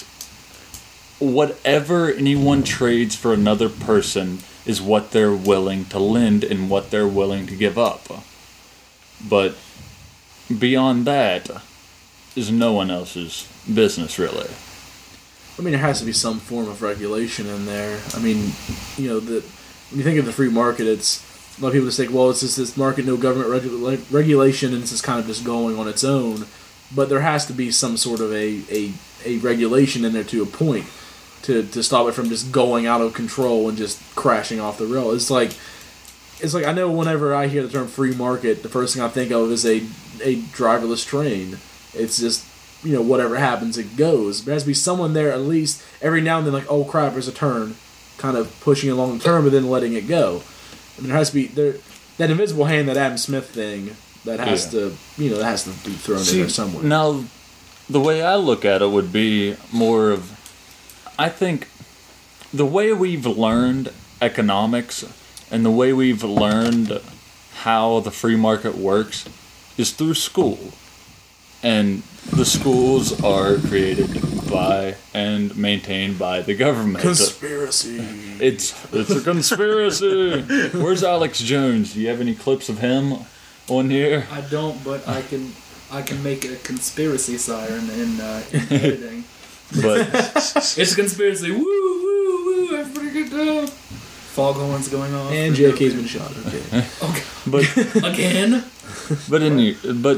whatever anyone trades for another person is what they're willing to lend and what they're willing to give up. But beyond that is no one else's business really. I mean, there has to be some form of regulation in there. I mean, you know, the when you think of the free market, it's a lot of people just think, well, it's just this market, no government regu- regulation, and it's just kind of just going on its own. But there has to be some sort of a, a, a regulation in there to a point to, to stop it from just going out of control and just crashing off the rail. It's like it's like I know whenever I hear the term free market, the first thing I think of is a a driverless train. It's just, you know, whatever happens, it goes. There has to be someone there at least every now and then, like, oh crap, there's a turn, kind of pushing along the turn, but then letting it go. I mean, there has to be there that invisible hand, that Adam Smith thing, that has Yeah. to, you know, that has to be thrown in See, there somewhere. Now, the way I look at it would be more of, I think, the way we've learned economics and the way we've learned how the free market works is through school. And the schools are created by and maintained by the government. Conspiracy. It's it's a conspiracy. Where's Alex Jones? Do you have any clips of him on here? I don't, but I can I can make a conspiracy siren in, uh, in editing. But It's a conspiracy. Woo, woo, woo. Everybody get down. Foghorns going off. And J K's been shot. Okay. Okay. but Again? but any but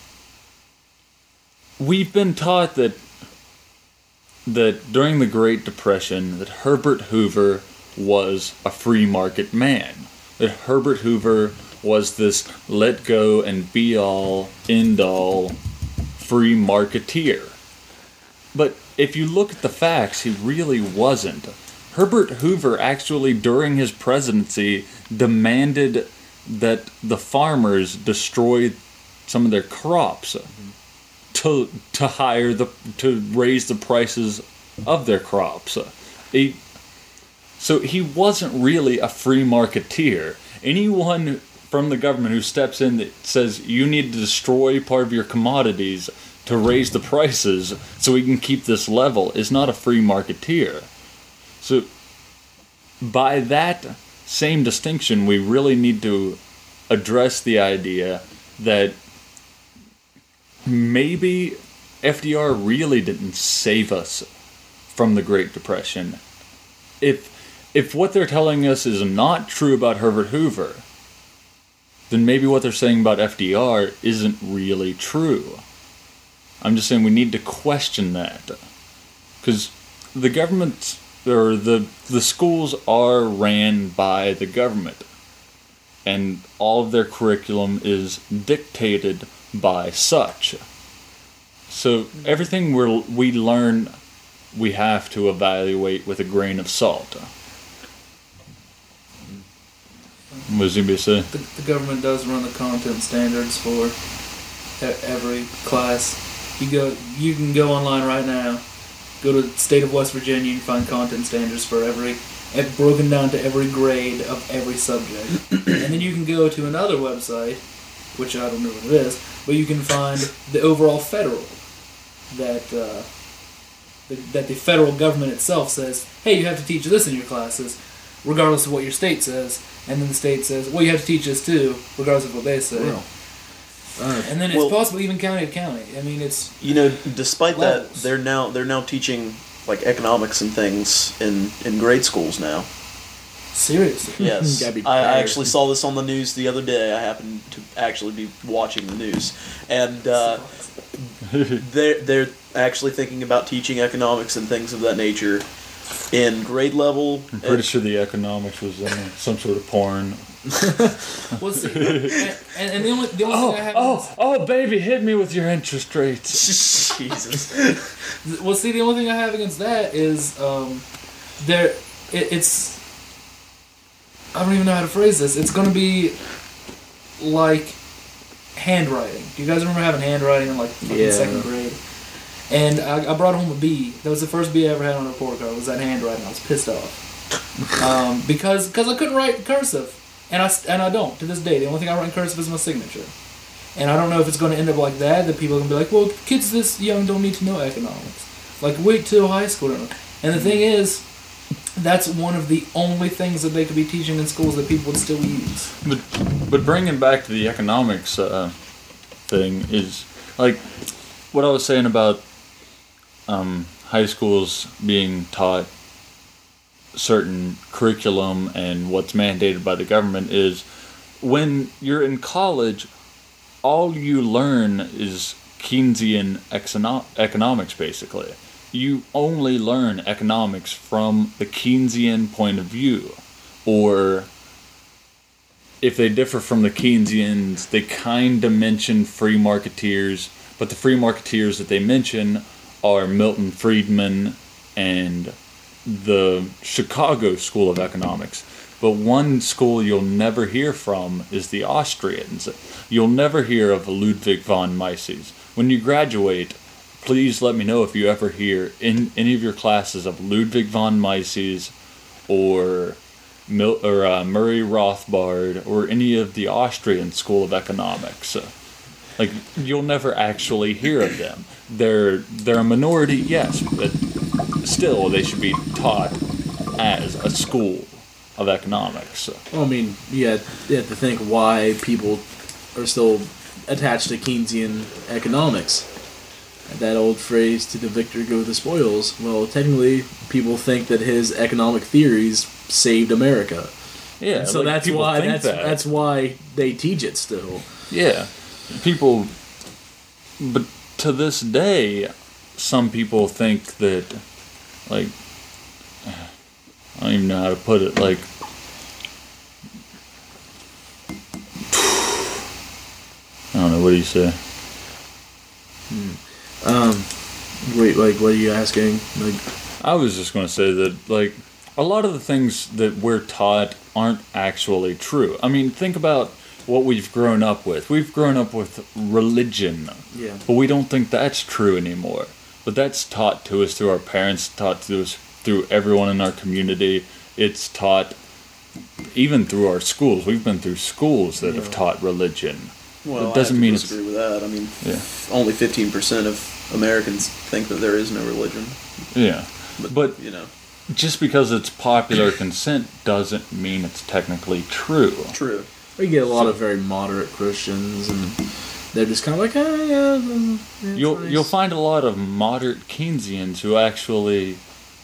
we've been taught that that during the Great Depression that Herbert Hoover was a free market man. That Herbert Hoover was this let go and be all end all free marketeer. But if you look at the facts, he really wasn't. Herbert Hoover actually during his presidency demanded that the farmers destroy some of their crops to to hire the to raise the prices of their crops. He, so he wasn't really a free marketeer. Anyone from the government who steps in that says you need to destroy part of your commodities to raise the prices so we can keep this level is not a free marketeer. So by that same distinction, we really need to address the idea that maybe F D R really didn't save us from the Great Depression. If if what they're telling us is not true about Herbert Hoover, then maybe what they're saying about F D R isn't really true. I'm just saying we need to question that. Because the government, or the, the schools are ran by the government. And all of their curriculum is dictated by such. So everything we we learn, we have to evaluate with a grain of salt. What does anybody say? The, the government does run the content standards for e- every class. You go, you can go online right now, go to the state of West Virginia and find content standards for every, ev- broken down to every grade of every subject. And then you can go to another website, which I don't know what it is, but you can find the overall federal, that uh, the, that the federal government itself says, hey, you have to teach this in your classes, regardless of what your state says. And then the state says, well, you have to teach this too, regardless of what they say. Well, uh, And then it's Well- possible even county to county. I mean, it's You know, despite that, Levels. they're now they're now teaching like economics and things in, in grade schools now. Seriously. Yes, Gotta be I, I prepared. actually saw this on the news the other day. I happened to actually be watching the news, and uh, they're they're actually thinking about teaching economics and things of that nature in grade level. I'm pretty sure the economics was in some sort of porn. Well, see, and, and, and the only the only Oh, thing I have oh, oh, baby, hit me with your interest rates. Jesus. against, well, see, the only thing I have against that is um, there it, it's I don't even know how to phrase this. It's going to be like handwriting. Do you guys remember having handwriting in like fucking Yeah. second grade? And I, I brought home a B. That was the first B I ever had on a report card. Was that handwriting? I was pissed off um, because because I couldn't write cursive, and I and I don't to this day. The only thing I write in cursive is my signature. And I don't know if it's going to end up like that. That people are going to be like, well, kids this young don't need to know economics. Like, wait till high school. And the thing is, that's one of the only things that they could be teaching in schools that people would still use. But but bringing back to the economics uh, thing is like what I was saying about um, high schools being taught certain curriculum and what's mandated by the government is when you're in college, all you learn is Keynesian econo- economics, basically. You only learn economics from the Keynesian point of view. Or if they differ from the Keynesians, they kind of mention free marketeers, but the free marketeers that they mention are Milton Friedman and the Chicago School of Economics. But one school you'll never hear from is the Austrians. You'll never hear of Ludwig von Mises. When you graduate, please let me know if you ever hear in any of your classes of Ludwig von Mises or Mil- or uh, Murray Rothbard or any of the Austrian School of Economics. Like, you'll never actually hear of them. They're they're a minority, yes, but still they should be taught as a school of economics. Well, I mean, you have, you have to think why people are still attached to Keynesian economics. That old phrase, to the victor go the spoils. Well, technically, people think that his economic theories saved America. Yeah, And so like, that's people why think that's that. that's why they teach it still. Yeah, people, but to this day, some people think that, like, I don't even know how to put it, like, I don't know, what do you say? Um, wait, like, what are you asking? Like, I was just going to say that, like, a lot of the things that we're taught aren't actually true. I mean, think about what we've grown up with. We've grown up with religion, yeah, but we don't think that's true anymore. But that's taught to us through our parents, taught to us through everyone in our community. It's taught even through our schools. We've been through schools that have Yeah. taught religion. Well, It doesn't I have to mean it's- disagree with that. I mean, Yeah. only fifteen percent of Americans think that there is no religion. Yeah. But, But you know, just because it's popular consent doesn't mean it's technically true. true. we get a lot of very moderate Christians, and they're just kind of like, ah, yeah, mm, yeah, it's You'll nice." you'll find a lot of moderate Keynesians who actually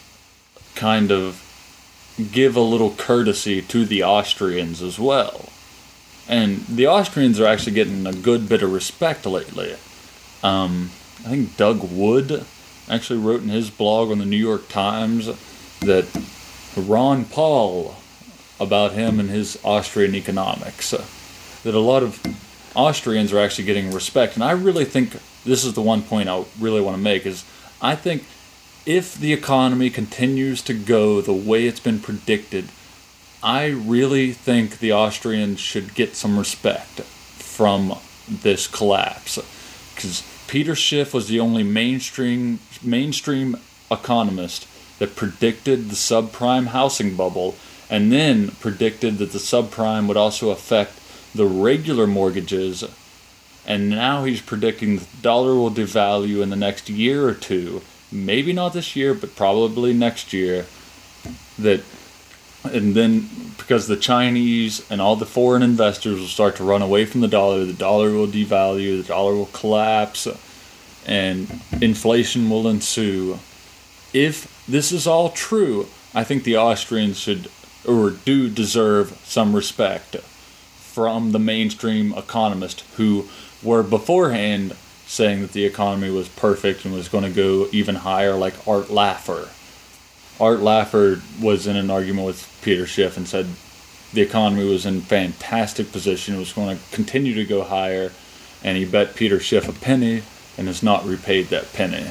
kind of give a little courtesy to the Austrians as well. And the Austrians are actually getting a good bit of respect lately. Um, I think Doug Wood actually wrote in his blog on the New York Times that Ron Paul about him and his Austrian economics. Uh, that a lot of Austrians are actually getting respect. And I really think this is the one point I really want to make is I think if the economy continues to go the way it's been predicted, I really think the Austrians should get some respect from this collapse. Because Peter Schiff was the only mainstream mainstream economist that predicted the subprime housing bubble and then predicted that the subprime would also affect the regular mortgages. And now he's predicting the dollar will devalue in the next year or two. Maybe not this year, but probably next year. That, and then because the Chinese and all the foreign investors will start to run away from the dollar, the dollar will devalue, the dollar will collapse, and inflation will ensue. if this is all true, I think the Austrians should or do deserve some respect from the mainstream economists who were beforehand saying that the economy was perfect and was going to go even higher, like Art Laffer. Art Laffer was in an argument with Peter Schiff and said the economy was in fantastic position, it was going to continue to go higher, and he bet Peter Schiff a penny and has not repaid that penny.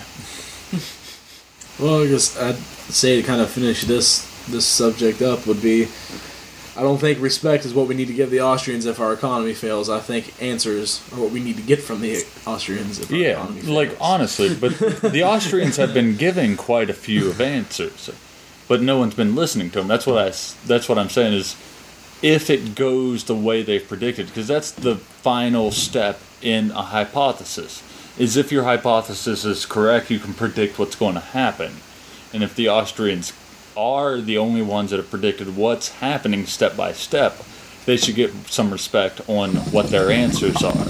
Well, I guess I'd say to kind of finish this this subject up would be, I don't think respect is what we need to give the Austrians if our economy fails. I think answers are what we need to get from the Austrians if our Yeah, economy fails. like honestly, but the Austrians have been giving quite a few of answers, but no one's been listening to them. That's what I. s- That's what I'm saying is, if it goes the way they've predicted, because that's the final step in a hypothesis. Is if your hypothesis is correct, you can predict what's going to happen, and if the Austrians are the only ones that have predicted what's happening step by step, they should get some respect on what their answers are.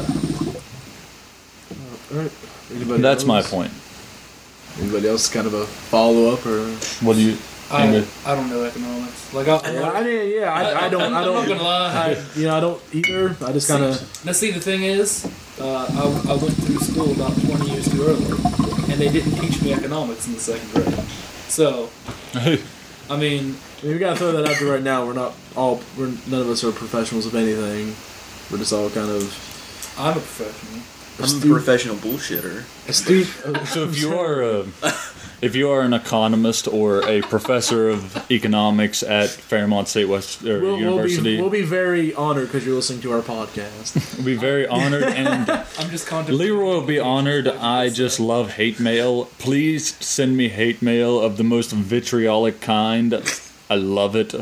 Alright. Anybody That's my else? point. Anybody else kind of a follow up or? What do you? I, Ingrid? I don't know economics. Like I, Yeah, I mean, yeah, I, I don't, I'm, I I'm don't, not gonna lie. I, you know, I don't either. I just kind of. Now, see, the thing is, uh, I, I went through school about twenty years too early, and they didn't teach me economics in the second grade. So, I mean, I mean, we gotta throw that out there right now. We're not all. We're none of us are professionals of anything. We're just all kind of I'm a professional. I'm a astute. professional bullshitter. astute. So if you are a, if you are an economist or a professor of economics at Fairmont State West or We'll, we'll University, be we'll be very honored because you're listening to our podcast. we'll be very honored, and I'm just contemplating. Leroy will be honored. I just love hate mail. Please send me hate mail of the most vitriolic kind. I love it.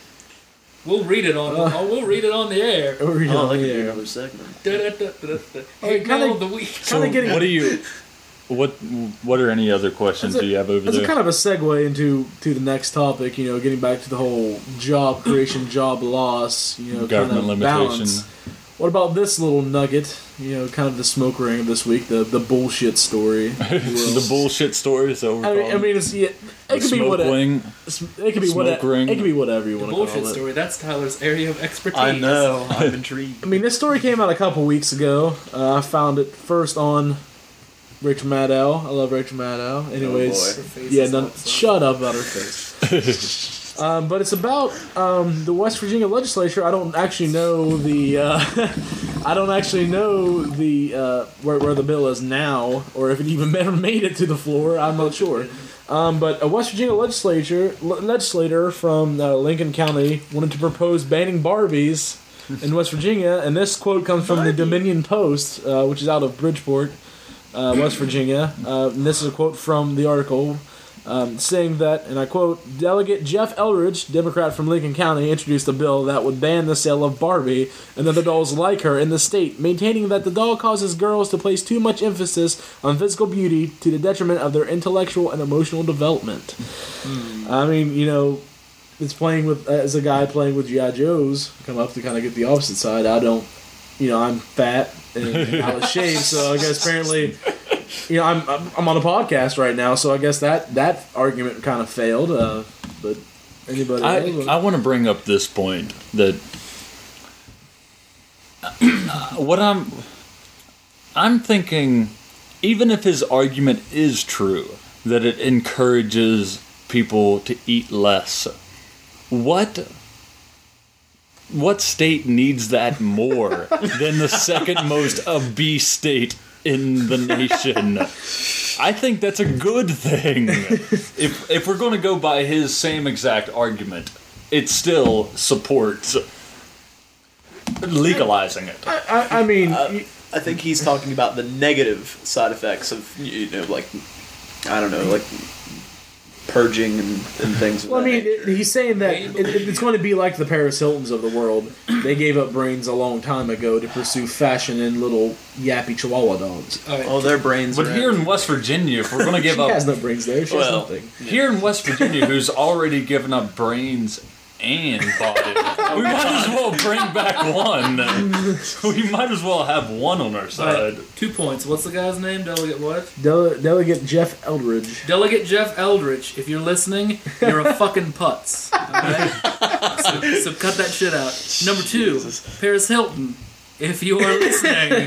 We'll read it on. Uh, oh, we'll read it on the air. Or, you Oh, know, that could be yeah. another segment. Da-da-da-da-da. Oh, Hate kinda- mail of the week. So Kinda getting- what do you? What What are any other questions That's a- do you have over That's a there? kind of a segue into to the next topic. You know, getting back to the whole job creation, job loss. You know, Government kind of limitation. balance. What about this little nugget? You know, kind of the smoke ring of this week, the the bullshit story. the bullshit story. So we're I mean, I calling mean, it's yeah, it it could be smoke whatever. wing. It could be Smoke whatever. ring. It could be whatever you want to Bullshit call it. story. That's Tyler's area of expertise. I know. I'm intrigued. I mean, this story came out a couple weeks ago. Uh, I found it first on Rachel Maddow. I love Rachel Maddow. Anyways, Her face yeah, is none, hot, so- shut up about her face. um, but it's about um, the West Virginia legislature. I don't actually know the. Uh, I don't actually know the uh, where, where the bill is now, or if it even ever made it to the floor. I'm not sure. Um, but a West Virginia legislature le- legislator from uh, Lincoln County wanted to propose banning Barbies in West Virginia, and this quote comes from the Dominion Post, uh, which is out of Bridgeport, uh, West Virginia. Uh, and this is a quote from the article. Um, saying that, and I quote, Delegate Jeff Eldridge, Democrat from Lincoln County, introduced a bill that would ban the sale of Barbie and other dolls like her in the state, maintaining that the doll causes girls to place too much emphasis on physical beauty to the detriment of their intellectual and emotional development. I mean, you know, it's playing with, as a guy playing with G I. Joes, come up to kind of get the opposite side. I don't, you know, I'm fat and out of shape, so I guess apparently... You know, I'm, I'm I'm on a podcast right now, so I guess that, that argument kind of failed. Uh, but anybody I, else? I want to bring up this point that what I'm I'm thinking, even if his argument is true that it encourages people to eat less, what what state needs that more than the second most obese state in the nation? I think that's a good thing. If if we're going to go by his same exact argument, it still supports legalizing it. I, I, I mean, Uh, you- I think he's talking about the negative side effects of, you know, like, I don't know, like purging and, and things. of well, I that mean, nature. it, he's saying that it, it- it's going to be like the Paris Hiltons of the world. They gave up brains a long time ago to pursue fashion in little yappy Chihuahua dogs. All right. Oh, their brains But are here in West Virginia, if we're going to give She up has no brains there. She Well, has nothing. here in West Virginia, who's already given up brains and body. We might as well bring back one. We might as well have one on our side. Right, two points. What's the guy's name? Delegate what? Dele- Delegate Jeff Eldridge. Delegate Jeff Eldridge. If you're listening, you're a fucking putz. Alright? So, so cut that shit out. Number two, Jesus. Paris Hilton. If you are listening.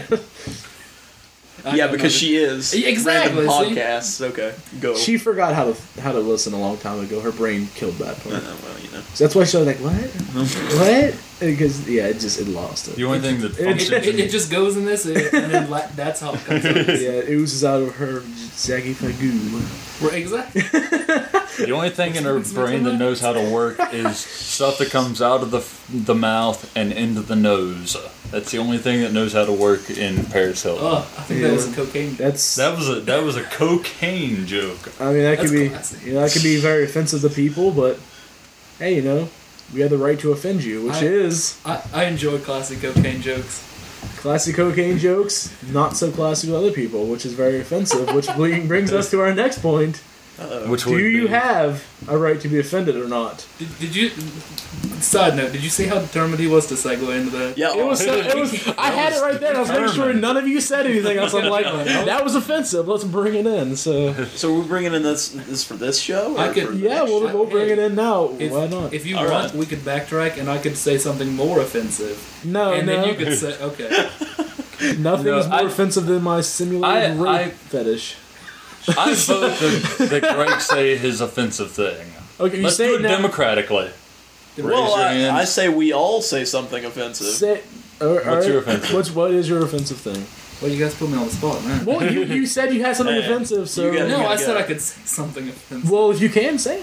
I Yeah, know, because no, she is. Exactly, Random see? podcasts. Okay, go. She forgot how to how to listen a long time ago. Her brain killed that part. Uh, well, you know. So that's why she was like, "What? What?" Because yeah, it just it lost it. The only thing that It, functions it, in it just goes in this, and then la- that's how it comes out. Yeah, it oozes out of her saggy fagoo. Right, exactly. The only thing in her brain that knows how to work is stuff that comes out of the the mouth and into the nose. That's the only thing that knows how to work in Paris Hilton. Oh, I think that was a cocaine. That's That was a that was a cocaine joke. I mean that That's could be classic. you know that could be very offensive to people, but hey, you know we have the right to offend you, which I- is I, I enjoy classic cocaine jokes. classic cocaine jokes, not so classic with other people, which is very offensive. Which brings us to our next point. Uh-oh. Which Do would you be, have a right to be offended or not? Did, did you? Side note: did you see how determined he was to segue into that? Yeah, It was. So, it was. I had it right there. I was making sure determined. none of you said anything else. I'm like, that was offensive. Let's bring it in. So So we're bringing in this this for this show? Or I could- for the yeah, next we'll show? we'll bring it in now. If, Why not? If you All want, right. we could backtrack, and I could say something more offensive, No, and no. then you could say, okay. Nothing No, is more I- offensive than my simulated I- rape I- fetish. I vote that, that Greg say his offensive thing. Okay, you Let's say do it it now. democratically. Raise Well, your I, hand. I say we all say something offensive. Say, all right, What's your offensive? What's what is your offensive thing? Well, you guys put me on the spot, man. Well, you, you said you had something Man, offensive, so you gotta- no, I go. said I could say something offensive. well, if you can say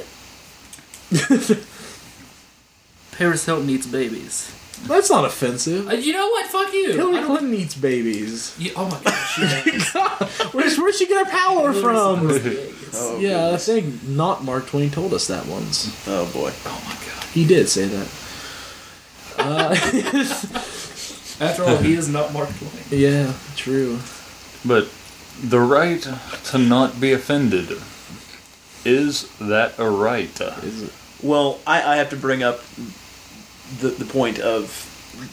it. Paris Hilton eats babies. That's not offensive. Uh, you know what? Fuck you. I Hillary don't- Clinton eats babies. You- oh my gosh. She does. Where's where'd she get her power from? Oh, Yeah, I goodness. think not Mark Twain told us that once. Oh boy. Oh my god. He did say that. Uh, After all, he is not Mark Twain. yeah, true. But the right to not be offended, is that a right? Is it? Well, I, I have to bring up the the point of.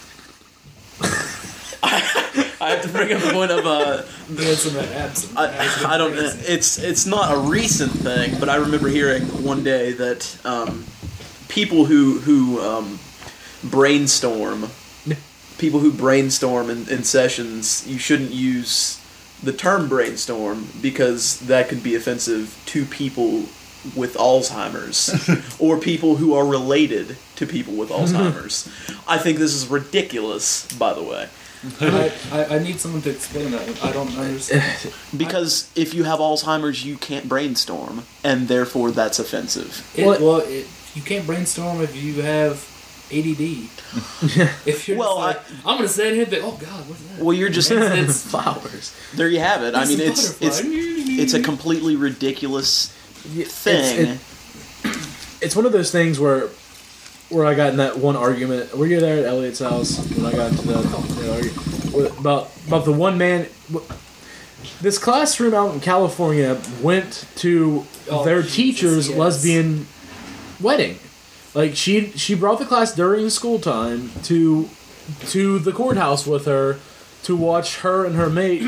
I have to bring up the point of uh, Handsome and absent. I, I don't know. It's it's not a recent thing, but I remember hearing one day that um, people who who um, brainstorm, people who brainstorm in, in sessions, you shouldn't use the term brainstorm because that could be offensive to people with Alzheimer's or people who are related to people with Alzheimer's. I think this is ridiculous, by the way. I, I, I need someone to explain that. I don't understand. Because if you have Alzheimer's, you can't brainstorm, and therefore that's offensive. It, What? well, it, you can't brainstorm if you have A D D. If you're Well, just like, I, am gonna sit here and think, oh god, what's that? Well, you're just It's, Flowers. there. You have it. I it's mean, a it's it's butterfly. it's a completely ridiculous thing. It's, it, it's one of those things where where I got in that one argument. Were you there at Elliot's house when I got into that, that argument about about the one man? This classroom out in California went to Oh, their Jesus, teacher's yes. lesbian wedding. Like she she brought the class during school time to to the courthouse with her to watch her and her mate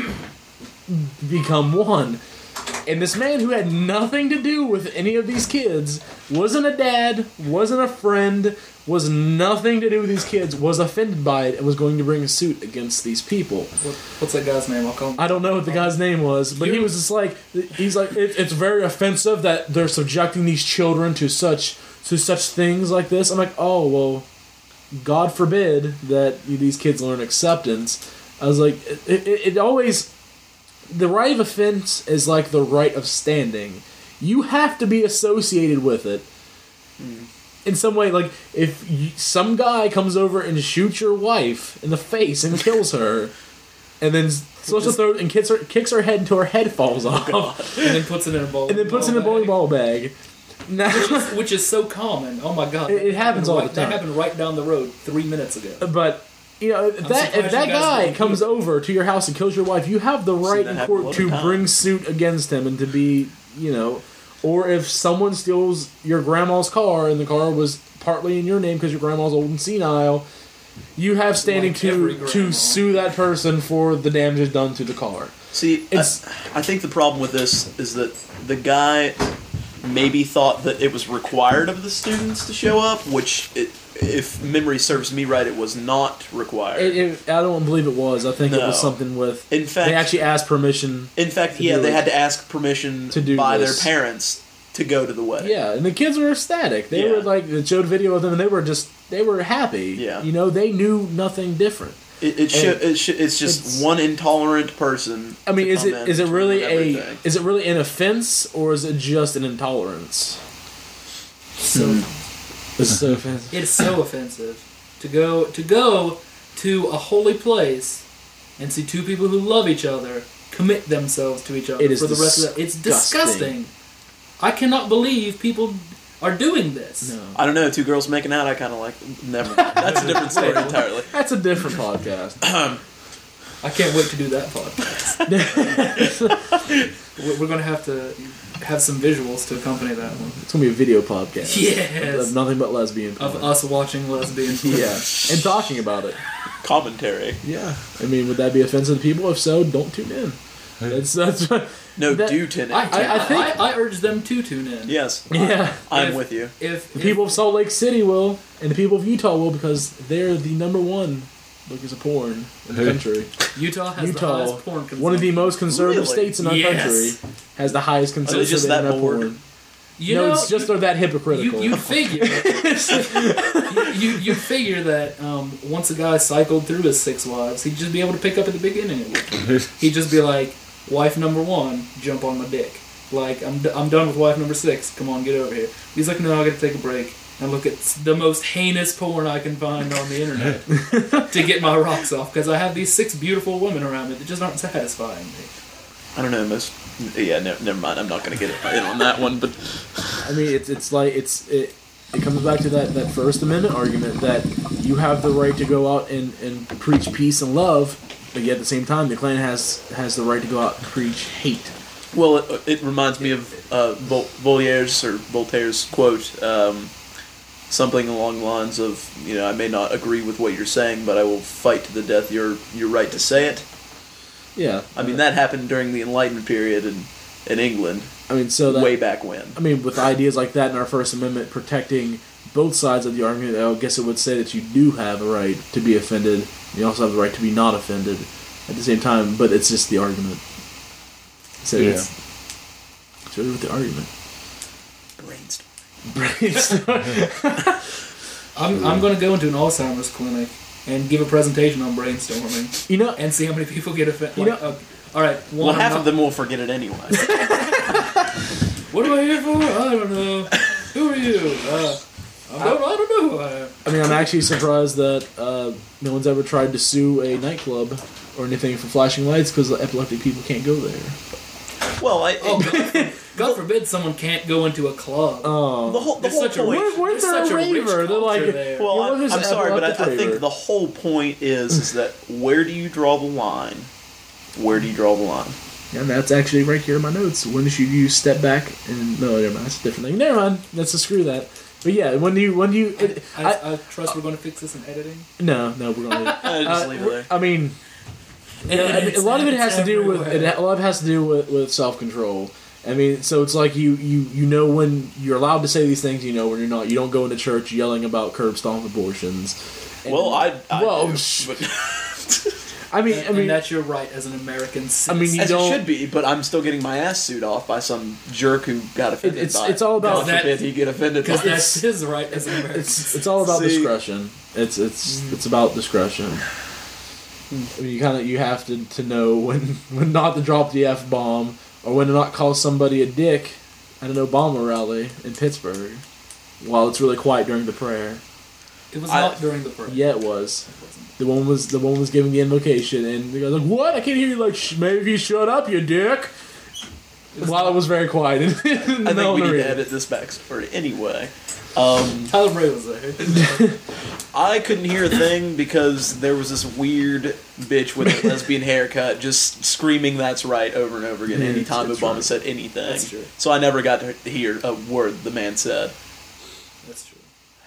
become one. And this man who had nothing to do with any of these kids, wasn't a dad, wasn't a friend, was nothing to do with these kids, was offended by it and was going to bring a suit against these people. What, what's that guy's name? I'll call him. I don't know what the guy's name was, but he was just like, he's like, it, it's very offensive that they're subjecting these children to such to such things like this. I'm like, oh well, God forbid that these kids learn acceptance. I was like, it, it, it always, the right of offense is like the right of standing. You have to be associated with it. In some way, like if you, some guy comes over and shoots your wife in the face and kills her, and then slits her throat and kicks her, kicks her head until her head falls off, and then puts it in a bowl. and then puts it in a bowling bag. ball bag. Now, Which is, which is so common. Oh my god. It- it happens all right, the time. That happened right down the road three minutes ago. but you know if that surprised if that you guys guy don't comes do it. over to your house and kills your wife, you have the right that in happen all court the to time. bring suit against him and to be, you know, or if someone steals your grandma's car and the car was partly in your name because your grandma's old and senile, you have standing Like every to grandma. to sue that person for the damages done to the car. See, I, It's- I think the problem with this is that the guy maybe thought that it was required of the students to show up, which, it, if memory serves me right, it was not required. It, it, I don't believe it was. I think it was No. something with. In fact, They actually asked permission. in fact, to yeah, do they it. had to ask permission To do by this. their parents to go to the wedding. Yeah, and the kids were ecstatic. They Yeah. were like, they showed video of them, and they were just, they were happy. Yeah. You know, they knew nothing different. It, it should. It should. It's just it's- one intolerant person. I mean, to is come it in is it and really ruin a everything. is it really an offense or is it just an intolerance? So It's so offensive. it's so offensive to go to go to a holy place and see two people who love each other commit themselves to each other It is for the rest of the. It's disgusting. disgusting. I cannot believe people are doing this. No, I don't know. Two girls making out. I kind of like. Never. That's a different story entirely. that's a different podcast. I can't wait to do that podcast. We're we're gonna have to have some visuals to accompany that one. It's gonna be a video podcast. Yes. Of nothing but lesbian. Of porn. us watching lesbian porn. Yeah, and talking about it. Commentary. Yeah, I mean, would that be offensive to people? If so, don't tune in. That's that's. No, That- do tin. I, I- I think- I, I urge them to tune in. Yes. Yeah. I'm If- with you. If, The if people of Salt Lake City will, and the people of Utah will, because they're the number one lookers of porn in the country. Utah has the Utah, highest porn consumption. one of the most conservative Really? states in our Yes. country, has the highest they conservative just that internet bored? porn. You no, know, it's just you, they're that hypocritical. you, you figure you, you you figure that um, once a guy cycled through his six wives, he'd just be able to pick up at the beginning of it. He'd just be like, wife number one, jump on my dick. Like, I'm, d- I'm done with wife number six, come on, get over here. He's like, no, I gotta take a break and look at s- the most heinous porn I can find on the internet to get my rocks off, because I have these six beautiful women around me that just aren't satisfying me. I don't know. Most. Yeah. No, never mind. I'm not going to get in on that one. But I mean, it's it's like it's it. It comes back to that, that First Amendment argument that you have the right to go out and, and preach peace and love, but yet at the same time, the Klan has has the right to go out and preach hate. well, it, it reminds me of uh, Vol- Voltaire's or Voltaire's quote. Um, something along the lines of, you know, I may not agree with what you're saying, but I will fight to the death your your right to say it. Yeah, I mean, that happened during the Enlightenment period in in England, I mean, so that way back when. I mean, with ideas like that in our First Amendment protecting both sides of the argument, I guess it would say that you do have a right to be offended. You also have the right to be not offended at the same time, but it's just the argument. So Yeah. it's, it's really with the argument. Brainstorm. I'm, I'm going to go into an Alzheimer's clinic and give a presentation on brainstorming You know, and see how many people get offended. You Like, know- okay. All right, one, Well, I'm half not- of them will forget it anyway. What am I here for? I don't know. Who are you? Uh, I don't, I don't know who I am. I mean, I'm actually surprised that uh, no one's ever tried to sue a nightclub or anything for flashing lights because epileptic people can't go there. Well, I, Oh, God, for- God forbid someone can't go into a club. Oh, the whole the There's whole such a point. rich- What if there's they're such a a rich raver? They're culture like, there. Well, what I'm, if I'm it's sorry, but I, epileptic I think raver? the whole point is is that where do you draw the line? Where do you draw the line? Yeah, and that's actually right here in my notes. When should you step back and no, never mind. That's a different thing. Never mind. Let's just screw that. But yeah, when do you when do you? It, I, I, I trust we're going to fix this in editing. no, no, we're gonna. Uh, just uh, leave it there. I mean, yeah, I mean, a lot of it has to do with it, a lot of it has to do with, with self control. I mean, so it's like you, you you know when you're allowed to say these things, you know when you're not. You don't go into church yelling about curb stomp abortions. And- Well, I, I well, do, sh- but, I mean, And, I mean, and that's your right as an American citizen. I mean, you as it don't- should be. But I'm still getting my ass sued off by some jerk who got offended. it's by it's all about God that- forbid he get offended by because that's his right as an American it's citizen. it's all about See- discretion. It's it's it's about discretion. I mean, you kind of you have to, to know when when not to drop the F bomb or when to not call somebody a dick at an Obama rally in Pittsburgh while it's really quiet during the prayer. It was I- not during the prayer. Yeah, it was. The one was the one was giving the invocation, and the guy's like, "What? I can't hear you." Like, Sh- maybe you shut up, you dick. while it was very quiet. In, in the I think middle we of the need to reading. edit this backstory anyway. Um, Tyler Bray was there. I couldn't hear a thing because there was this weird bitch with a lesbian haircut just screaming "That's right" over and over again Yeah, anytime that's Obama right. said anything. That's true. So I never got to hear a word the man said. That's true.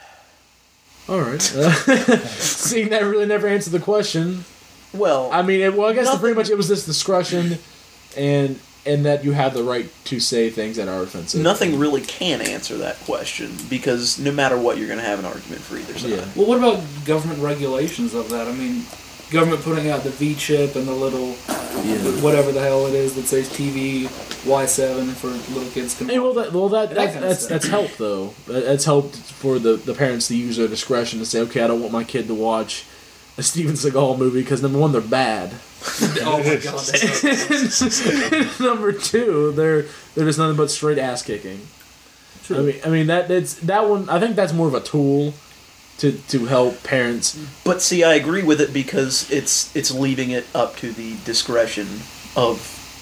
All right. Uh, seeing that really never answered the question. Well, I mean, it, well, I guess Nothing- pretty much it was this discretion, and and that you have the right to say things that are offensive. nothing really can answer that question because no matter what, you're going to have an argument for either side. Yeah. Well, what about government regulations of that? I mean, government putting out the V chip and the little whatever the hell it is that says T V Y seven for little kids can. Hey, well, that, well, that, That that, kind of that's stuff. that's helped though. That- That's helped for the, the parents to use their discretion to say, okay, I don't want my kid to watch a Steven Seagal movie because number one, they're bad. Oh my god! That's And number two, they're they're just nothing but straight ass kicking. true. I mean, I mean that that's that one. I think that's more of a tool to to help parents. But see, I agree with it because it's it's leaving it up to the discretion of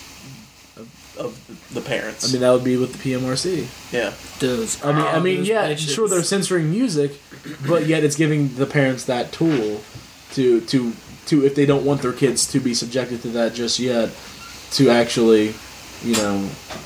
of the parents. I mean, that would be with the P M R C. yeah. Does I mean, I mean, those yeah, bitches. sure, they're censoring music, but yet it's giving the parents that tool to to to if they don't want their kids to be subjected to that just yet, to actually, you know,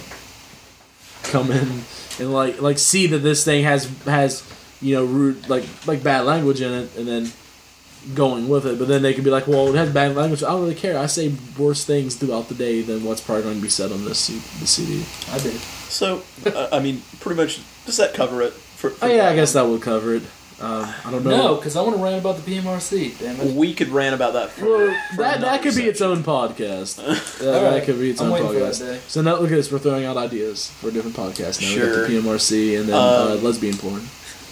come in and like like see that this thing has has you know rude like like bad language in it, and then going with it. But then they could be like, well, it has bad language. I don't really care. I say worse things throughout the day than what's probably going to be said on this C- the C D. I did. So, uh, I mean, pretty much, does that cover it? For, for Oh yeah, I guess one? that would cover it. Um, I don't know. No, because I want to rant about the P M R C. Damn it. We could rant about that. For, Well, for that that another could be its section. own podcast. Uh, that Alright, could be its I'm own waiting for that podcast. day. So now look at this. We're throwing out ideas for different podcasts now. We got Sure. the P M R C and then uh, Um, lesbian porn.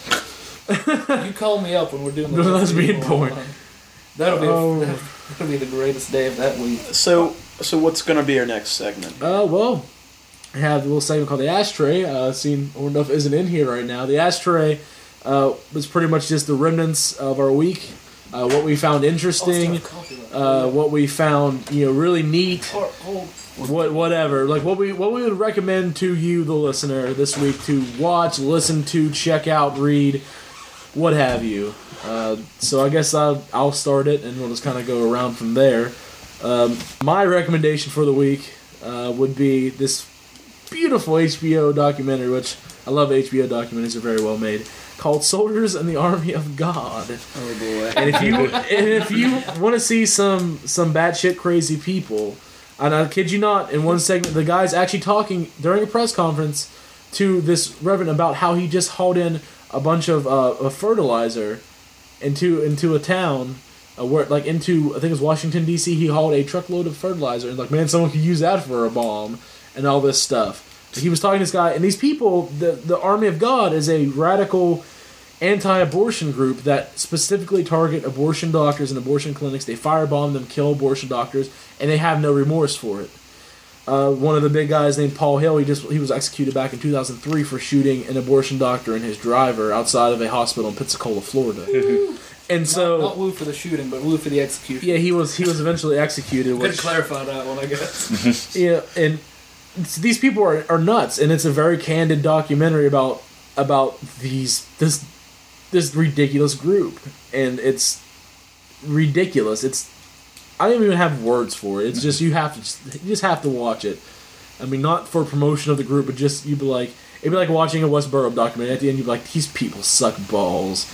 You call me up when we're doing the The lesbian porn. one. That'll be Oh. a, that'll be the greatest day of that week. So, so what's going to be our next segment? Uh, well, we have a little segment called the ashtray. Uh, seen Orndorff isn't in here right now. The ashtray uh, was pretty much just the remnants of our week. Uh, what we found interesting. Uh, what we found, you know, really neat. Or, oh, What whatever, like what we what we would recommend to you, the listener, this week to watch, listen to, check out, read, what have you. Uh, so I guess I'll I'll start it, and we'll just kind of go around from there. Um, my recommendation for the week uh, would be this beautiful H B O documentary, which I love. H B O documentaries are very well made, called "Soldiers in the Army of God." Oh boy. And if you and if you want to see some some batshit crazy people, and I kid you not, in one segment the guy's actually talking during a press conference to this reverend about how he just hauled in a bunch of uh, of fertilizer into into a town, uh, where like into I think it was Washington D C. He hauled a truckload of fertilizer and like, man, someone could use that for a bomb and all this stuff. He was talking to this guy, and these people, the the Army of God is a radical anti-abortion group that specifically target abortion doctors and abortion clinics. They firebomb them, kill abortion doctors, and they have no remorse for it. Uh, one of the big guys named Paul Hill, he just he was executed back in two thousand three for shooting an abortion doctor and his driver outside of a hospital in Pensacola, Florida. And so, not, not woo for the shooting, but woo for the execution. yeah, he was he was eventually executed. Gotta Which, clarify that one, I guess. yeah, and it's- these people are, are nuts, and it's a very candid documentary about about these this this ridiculous group, and it's ridiculous. It's I don't even have words for it. It's just you have to just, you just have to watch it. I mean, not for promotion of the group, but just you'd be like it'd be like watching a West Borough documentary. At the end, you'd be like, these people suck balls.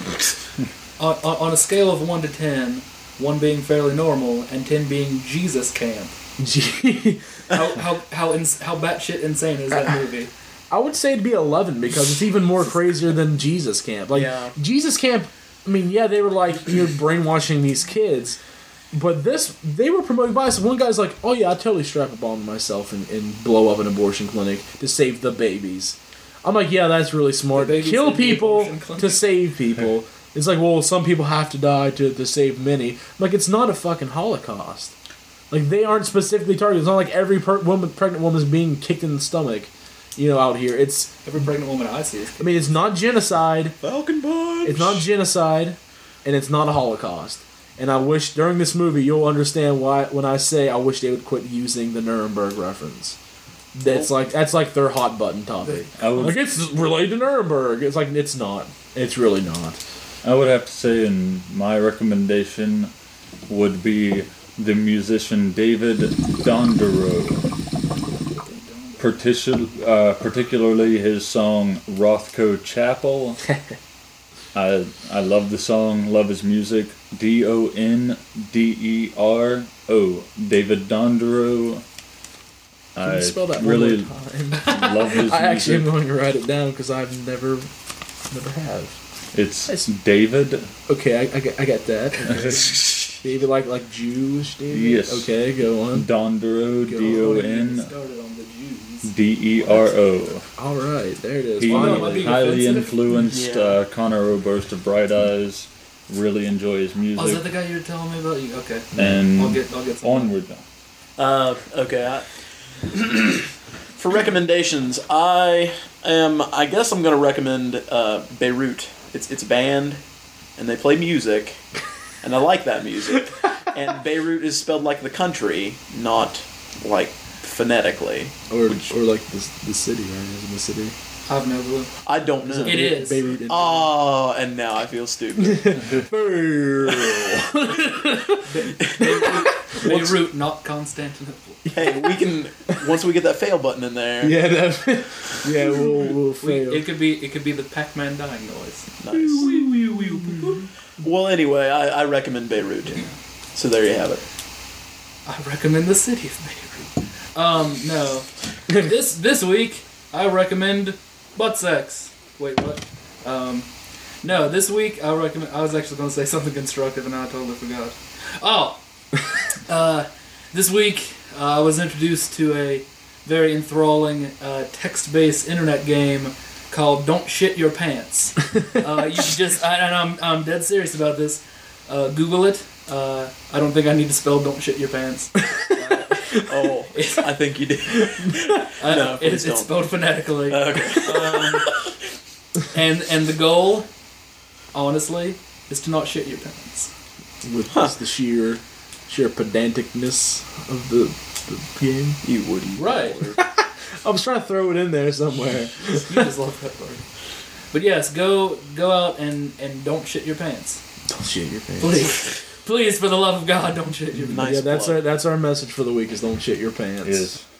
on, on, on a scale of one to ten, one being fairly normal and ten being Jesus camp, Gee. how how how, ins- how batshit insane is that movie? I would say it'd be eleven because it's even more crazier than Jesus Camp. Like Yeah. Jesus Camp, I mean, yeah, they were like you know brainwashing these kids, but this they were promoting bias. One guy's like, "Oh yeah, I totally strap a bomb to myself and, and blow up an abortion clinic to save the babies." I'm like, "Yeah, that's really smart. The babies Kill in the people abortion clinic. to save people." It's like, well, some people have to die to, to save many. Like, it's not a fucking Holocaust. Like, they aren't specifically targeted. It's not like every per- woman, pregnant woman is being kicked in the stomach, you know, out here. It's, Every pregnant woman I see is I mean, it's not genocide. Falcon Punch. It's not genocide, and it's not a Holocaust. And I wish during this movie you'll understand why when I say I wish they would quit using the Nuremberg reference. That's like that's like their hot button topic. I would Like it's related to Nuremberg. It's like it's not. It's really not. I would have to say, in my recommendation would be the musician David Dondero. Partici- uh, particularly his song Rothko Chapel. I I love the song, love his music. D O N D E R O. David Dondero. Can I you spell that really one more time? love his I actually am music. going to write it down because I've never, never have. It's David. Okay, I, I, get, I get that. Okay. David, like like Jewish David. Yes. Okay, go on. Dondero. Go D O Get N started on the Jews. D E R O. All right, there it is. He Well, no, it might Finally. be- highly offensive. influenced Yeah. uh, Connor Oberst of Bright Eyes. Really enjoy his Oh, is that music. the guy you were telling me about? You okay? And I'll get I'll get some. onward. Uh, okay. I, for recommendations, I am. I guess I'm going to recommend uh, Beirut. It's it's a band, and they play music, and I like that music. And Beirut is spelled like the country, not like phonetically. Or or like the the city, right? Isn't the city? I've no clue. I don't know. It is. Beirut. Oh, and now I feel stupid. Beirut, not Constantinople. Hey, we can once we get that fail button in there. Yeah, that, yeah, we'll we'll We, fail. it could be it could be the Pac-Man dying noise. Nice. Well, anyway, I, I recommend Beirut. So there you have it. I recommend the city of Beirut. Um, no. this this week I recommend butt sex. Wait, what? Um, no, this week I recommend. I was actually going to say something constructive, and now I totally forgot. Oh, uh, this week uh, I was introduced to a very enthralling uh, text-based internet game called "Don't Shit Your Pants." uh, you can just, I, and I'm I'm dead serious about this. Uh, Google it. Uh, I don't think I need to spell "Don't Shit Your Pants." Oh, I think you did. Uh, No, it, please it's don't. spelled phonetically. Okay. Um, and and the goal, honestly, is to not shit your pants. With just the sheer sheer pedanticness of the, the game. You would. You Right. I was trying to throw it in there somewhere. You just love that word. But yes, go go out and, and don't shit your pants. Don't shit your pants. Please. Please, for the love of God, don't shit your pants. Nice Yeah, that's plug. our that's our message for the week is don't shit your pants. Is